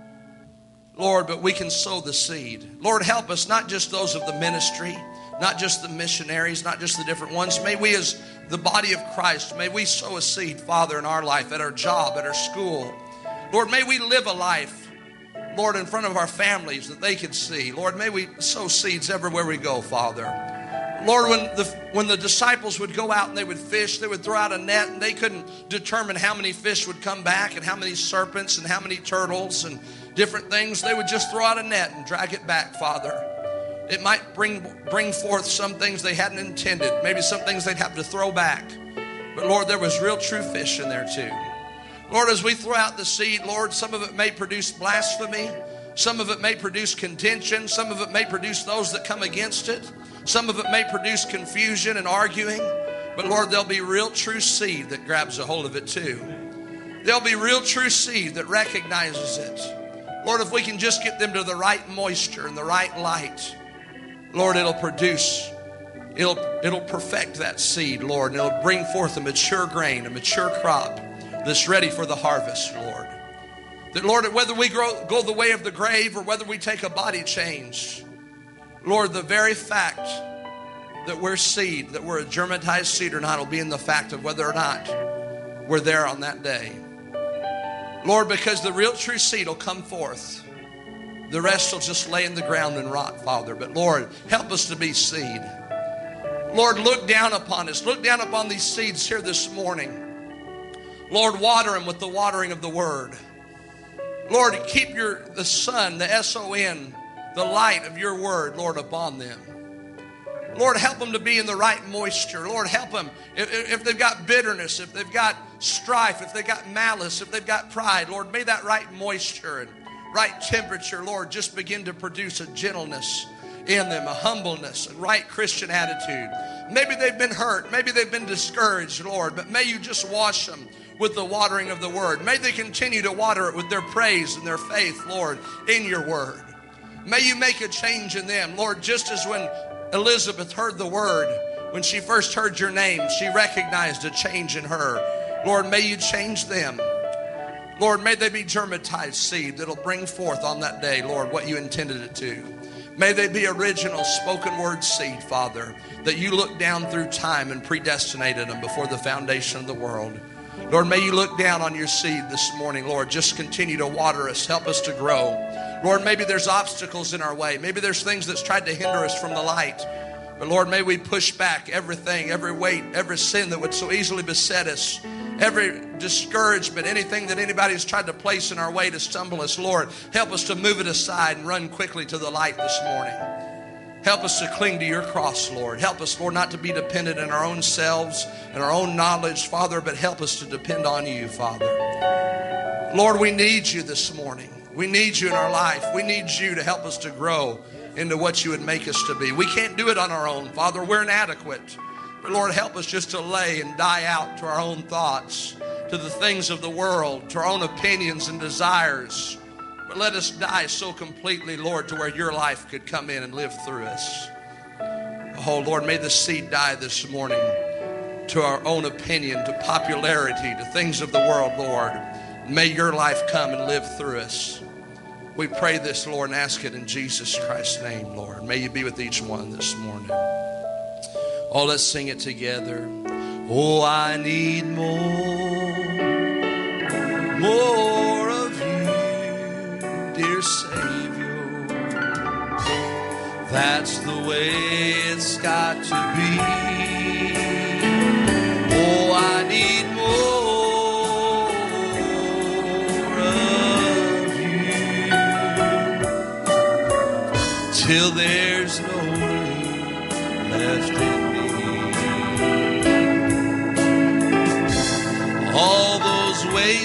Lord, but we can sow the seed. Lord, help us, not just those of the ministry, not just the missionaries, not just the different ones. May we as the body of Christ, may we sow a seed, Father, in our life, at our job, at our school. Lord, may we live a life, Lord, in front of our families that they can see. Lord, may we sow seeds everywhere we go, Father. Lord, when the when the disciples would go out and they would fish, they would throw out a net and they couldn't determine how many fish would come back and how many serpents and how many turtles and different things. They would just throw out a net and drag it back, Father. It might bring bring forth some things they hadn't intended, maybe some things they'd have to throw back. But Lord, there was real true fish in there too. Lord, as we throw out the seed, Lord, some of it may produce blasphemy. Some of it may produce contention. Some of it may produce those that come against it. Some of it may produce confusion and arguing. But Lord, there'll be real true seed that grabs a hold of it too. There'll be real true seed that recognizes it. Lord, if we can just get them to the right moisture and the right light, Lord, it'll produce, it'll, it'll perfect that seed, Lord, and it'll bring forth a mature grain, a mature crop that's ready for the harvest, Lord. That, Lord, whether we grow, go the way of the grave or whether we take a body change, Lord, the very fact that we're seed, that we're a germatized seed or not, will be in the fact of whether or not we're there on that day. Lord, because the real true seed will come forth. The rest will just lay in the ground and rot, Father. But Lord, help us to be seed. Lord, look down upon us. Look down upon these seeds here this morning. Lord, water them with the watering of the Word. Lord, keep your the sun, the S O N, the light of your Word, Lord, upon them. Lord, help them to be in the right moisture. Lord, help them if, if they've got bitterness, if they've got strife, if they've got malice, if they've got pride. Lord, may that right moisture and right temperature, Lord, just begin to produce a gentleness in them, a humbleness, a right Christian attitude. Maybe they've been hurt. Maybe they've been discouraged, Lord, but may you just wash them with the watering of the Word. May they continue to water it with their praise and their faith, Lord, in your Word. May you make a change in them, Lord, just as when Elizabeth heard the Word, when she first heard your name, she recognized a change in her. Lord, may you change them. Lord, may they be germatized seed that'll bring forth on that day, Lord, what you intended it to. May they be original spoken word seed, Father, that you looked down through time and predestinated them before the foundation of the world. Lord, may you look down on your seed this morning, Lord. Just continue to water us. Help us to grow. Lord, maybe there's obstacles in our way. Maybe there's things that's tried to hinder us from the light. But Lord, may we push back everything, every weight, every sin that would so easily beset us, every discouragement, anything that anybody's tried to place in our way to stumble us. Lord, help us to move it aside and run quickly to the light this morning. Help us to cling to your cross, Lord. Help us, Lord, not to be dependent on our own selves and our own knowledge, Father, but help us to depend on you, Father. Lord, we need you this morning. We need you in our life. We need you to help us to grow into what you would make us to be. We can't do it on our own, Father. We're inadequate. But Lord, help us just to lay and die out to our own thoughts, to the things of the world, to our own opinions and desires. But let us die so completely, Lord, to where your life could come in and live through us. Oh, Lord, may the seed die this morning to our own opinion, to popularity, to things of the world, Lord. May your life come and live through us. We pray this, Lord, and ask it in Jesus Christ's name, Lord. May you be with each one this morning. Oh, let's sing it together. Oh, I need more, more of you, dear Savior. That's the way it's got to be. Oh, I need more of you till there's no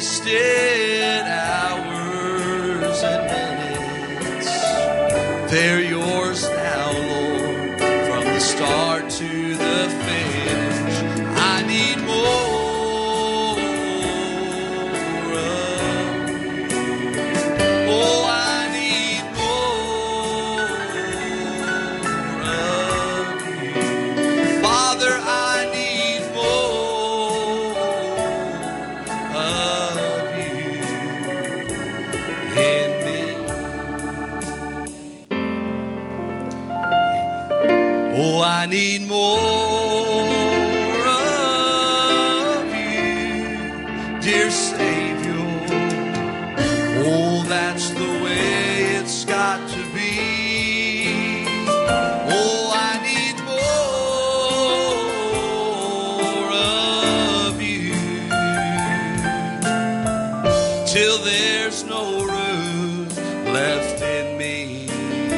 wasted hours and minutes, they're yours now, Lord, from the start to the finish. I need more of you. Oh, I need more of you. Father, I need more of you in me. Oh, I need more of you, dear Savior. Oh, that's the way it's got to be. Oh, I need more of you till there's no room left in me.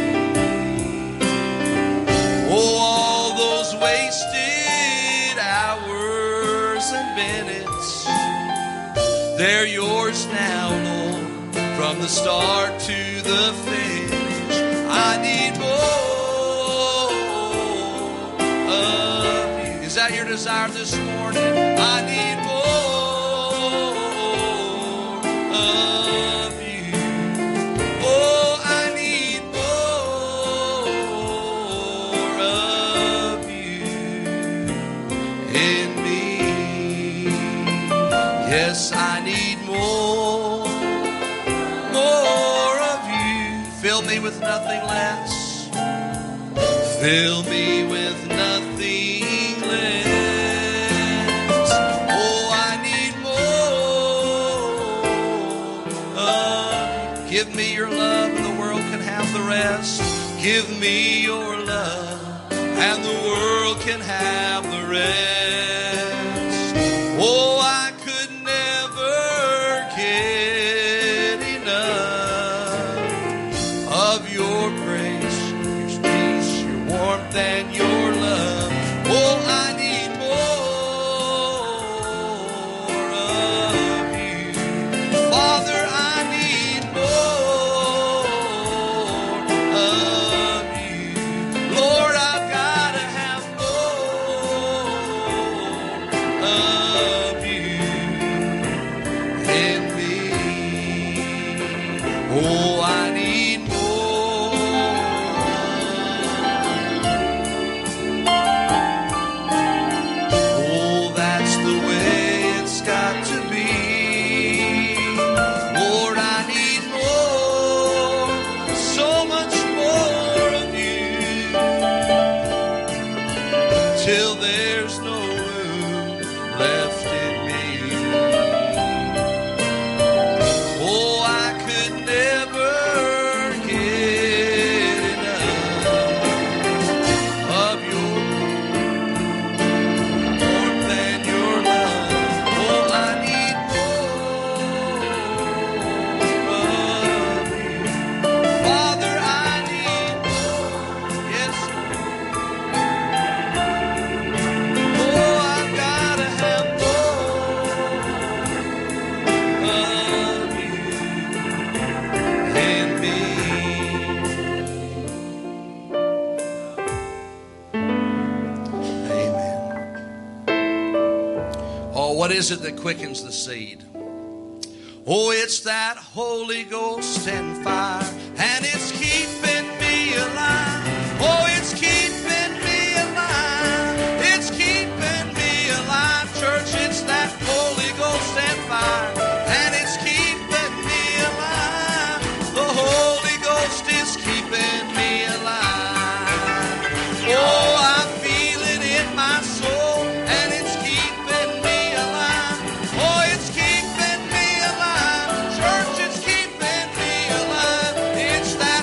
Oh, all those wasted hours and minutes, they're yours now, Lord, from the start to the finish. I need more of you. Is that your desire this morning? I need more of you. Oh, I need more of you in me. Yes, I need more, more of you. Fill me with nothing less. Fill me with nothing less. Oh, I need more of you. Give me your love and the world can have the rest. Give me your love and the world can have the rest. Oh, I could never get enough of your grace, your peace, your warmth, and your love. Oh, I need more of you. Father, I need more of you. Lord, I've got to have more of you in me. Oh, I need more. Oh, that's the way it's got to be. Lord, I need more, so much more of you, till there's no room left in me. Oh, I could never get enough of your warmth and your love. Oh, I need more of you. Father, I need more. Yes. Oh, I've got to have more of you in me. Amen. Oh, what is it that quickens the seed? Oh, it's that Holy Ghost and fire, and it's keeping me alive. Oh, it's keeping me alive. It's keeping me alive, church. It's that Holy Ghost and fire, and it's keeping me alive. The Holy Ghost is keeping me alive. Oh, I feel it in my soul, and it's keeping me alive. Oh, it's keeping me alive. Church, it's keeping me alive. It's that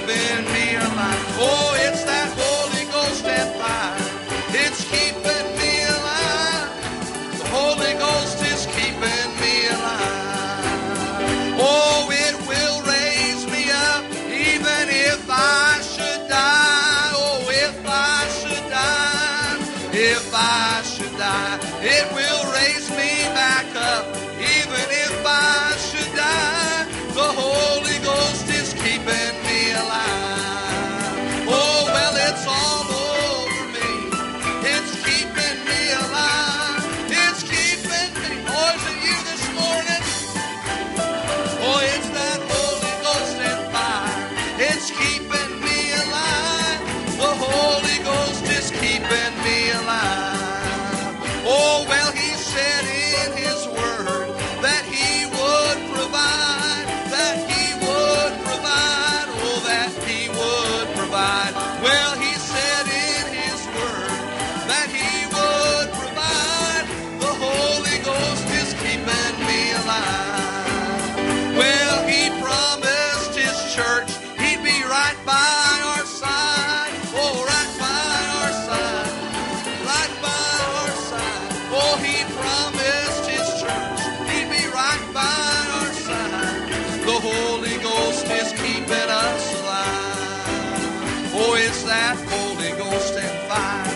keeping me alive. Oh, it's that Holy Ghost and fire. It's keeping me alive. The Holy Ghost is keeping me alive. Oh, it will raise me up even if I should die. Oh, if I should die. If I should die. It will raise me back up even if I should die. The Holy Ghost is keeping me alive. Oh, well, it's all over me. It's keeping me alive. It's keeping me. Oh, is it you this morning? Oh, it's that Holy Ghost and fire. It's keeping me alive. The Holy Ghost is keeping me alive. Oh, well, he said in his word that he would provide, that he would provide, oh, that he would provide. Well, he said in his word that he would provide. The Holy Ghost is keeping me alive. Well, he promised his church he'd be right by our side. Oh, right by our side. Right by our side. Oh, he promised his church he'd be right by our side. The Holy Ghost is keeping us alive. Oh, it's that Holy Ghost and fire.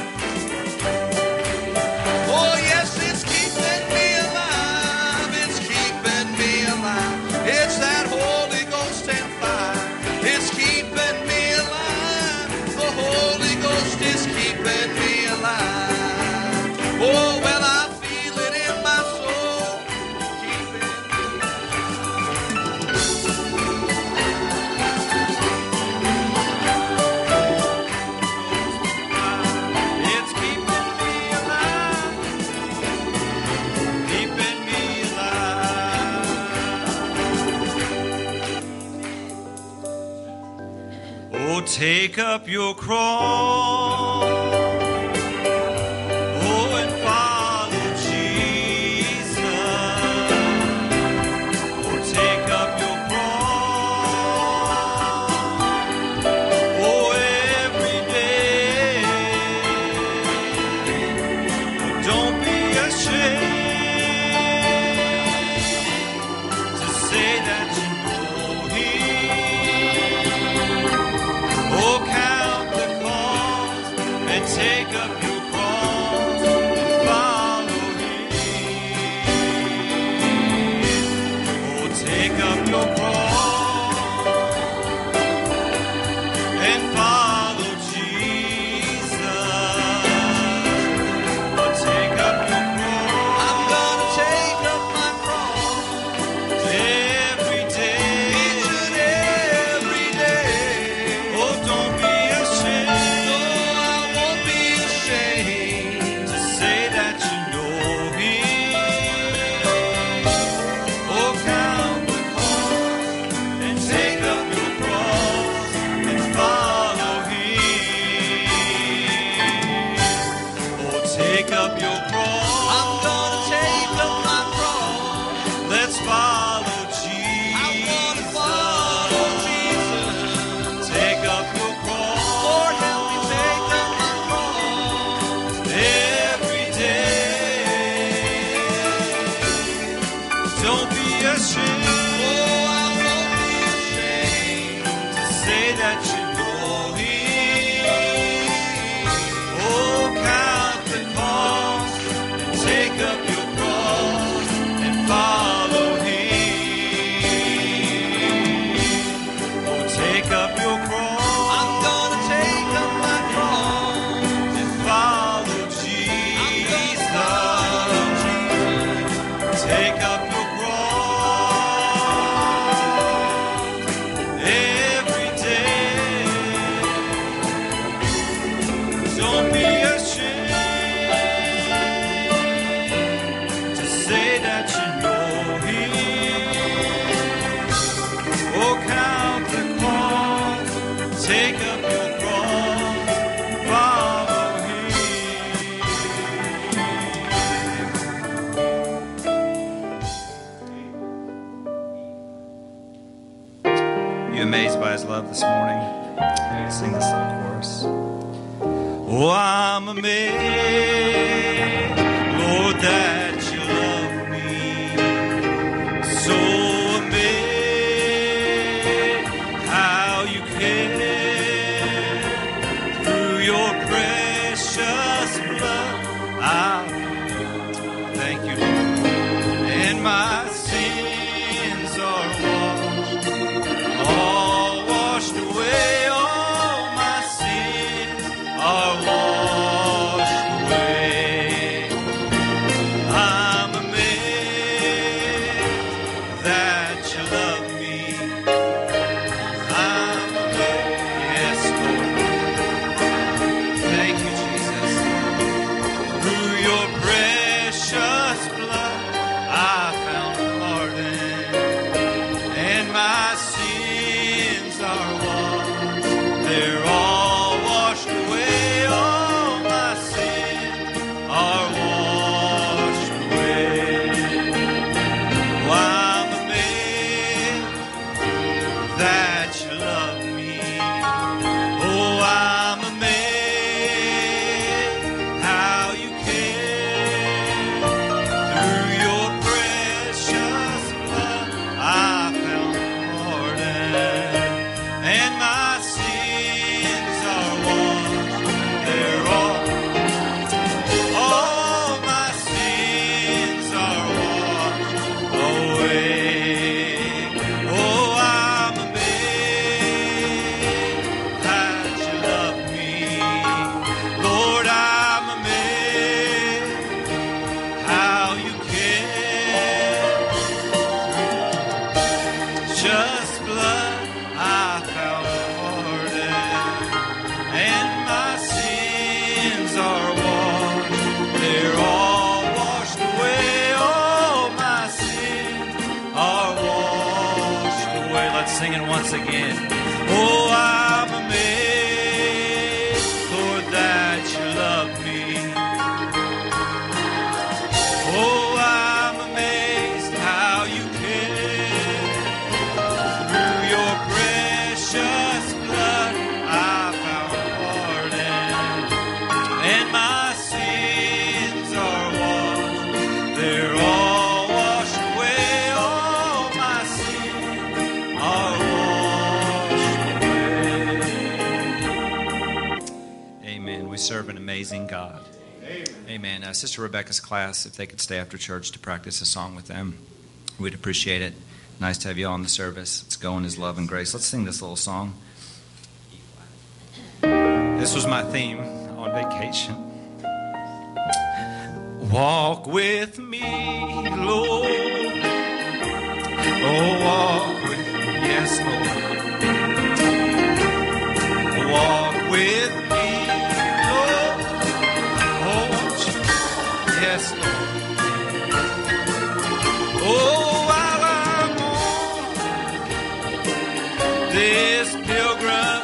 Oh, yes, it's keeping me alive. It's keeping me alive. It's that Holy Ghost and fire. It's keeping me alive. The Holy Ghost is keeping me alive. Oh, well, I feel it in my soul. Keeping It's keeping me alive. Keeping me alive. Oh, take up your cross. Oh, and follow Jesus. Oh, take up your cross. Oh, every day. Oh, don't be ashamed to say that you know Him. Oh, count the cost and take up your cross and follow Him. Oh, take up your cross and follow Jesus. Oh, take up your cross. I'm gonna take up my cross every day. each and every day. Oh, don't be ashamed No, I won't be ashamed. to say that you know Him. Oh, count the cost and take up your cross and follow Him. Oh, take up your cross. I'm gonna take up my cross. Let's follow Jesus. I wanna follow Jesus. Take up your cross. Lord, help me take up my cross every day. Don't be ashamed Oh, I won't be ashamed. to say that you know Him. Oh, count the cost and take up your cross and follow Him. Oh, take up your cross. I'm gonna take up my cross. and follow I'm Jesus. gonna follow Jesus. Take up your cross every day. Don't be ashamed to say that you know Him. Oh, count the cost. Take up your cross. Follow Him. You amazed by His love? love this morning. Sing this little chorus. Oh, I'm amazed, Lord, that you love me. So amazed how you care. Through your precious blood, I thank you, Lord. And my sins are washed, all washed away. All my sins are washed away. I'm amazed that you love me. I'm amazed, yes, Lord. Thank you, Jesus. Through your precious blood, I found pardon, and my sins are washed. They're all washed away. All my sins are washed away. Oh, I'm amazed that you love me. Oh, I'm amazed how you care. Through your precious blood, I found pardon, and my sins are washed. They're all, all my sins are washed away. Oh, I'm amazed that you love me. Lord, I'm amazed how you care. Just blood, I found pardon, and my sins are washed. They're all washed away. All my sins are washed away. Let's sing it once again. Oh, I'm amazed, Lord, that you love me. Oh, I'm amazed how you care. Through your precious blood, I found pardon, and my sins are washed. They're all washed away. All my sins are washed away. Amen. We serve an amazing God. Amen. Uh, Sister Rebecca's class, if they could stay after church to practice a song with them, we'd appreciate it. Nice to have you all in the service. Let's go in His love and grace. Let's sing this little song. This was my theme on vacation. Walk with me, Lord. Oh, walk with me. Yes, Lord. Walk with me, Lord. Oh, won't you? Yes, Lord. Oh, while I'm on this pilgrim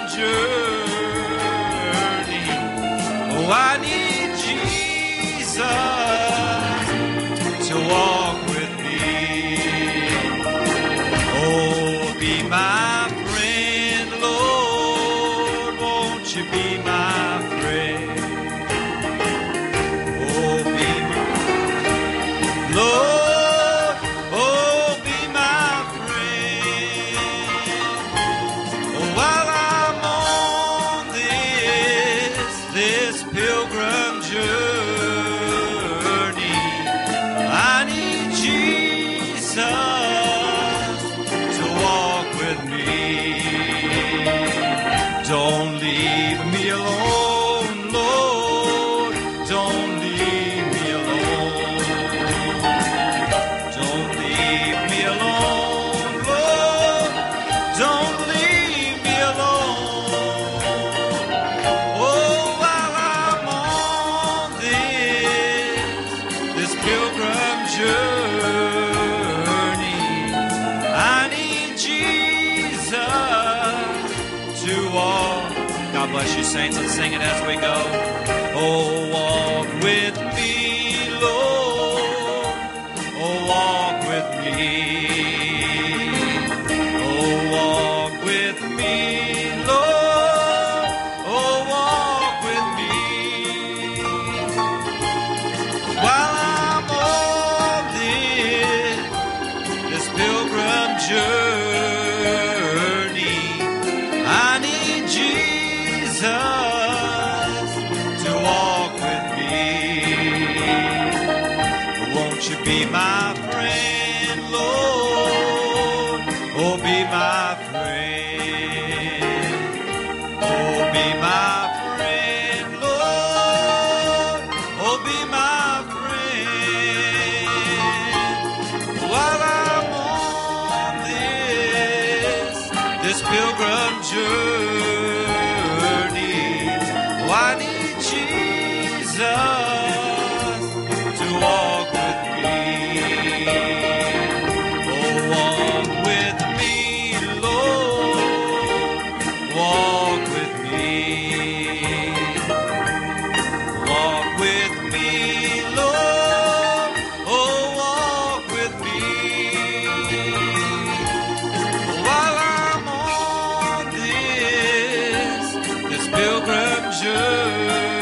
journey, oh, I need Jesus to walk with me. Oh, be my friend, Lord, won't you be my friend? Oh, be my Lord, oh, be my friend. Oh, while I'm on this, this pilgrim journey, I need Jesus to walk with me. Don't leave me alone, Lord. Don't leave me alone. Don't leave me alone, Lord. Don't leave me alone. Oh, while I'm on this, this pilgrim journey, I need Jesus to walk. God bless you, saints. Let's sing it as we go. Oh, walk with me, Lord. Oh, walk with me. Oh, walk with me. pilgrim journey.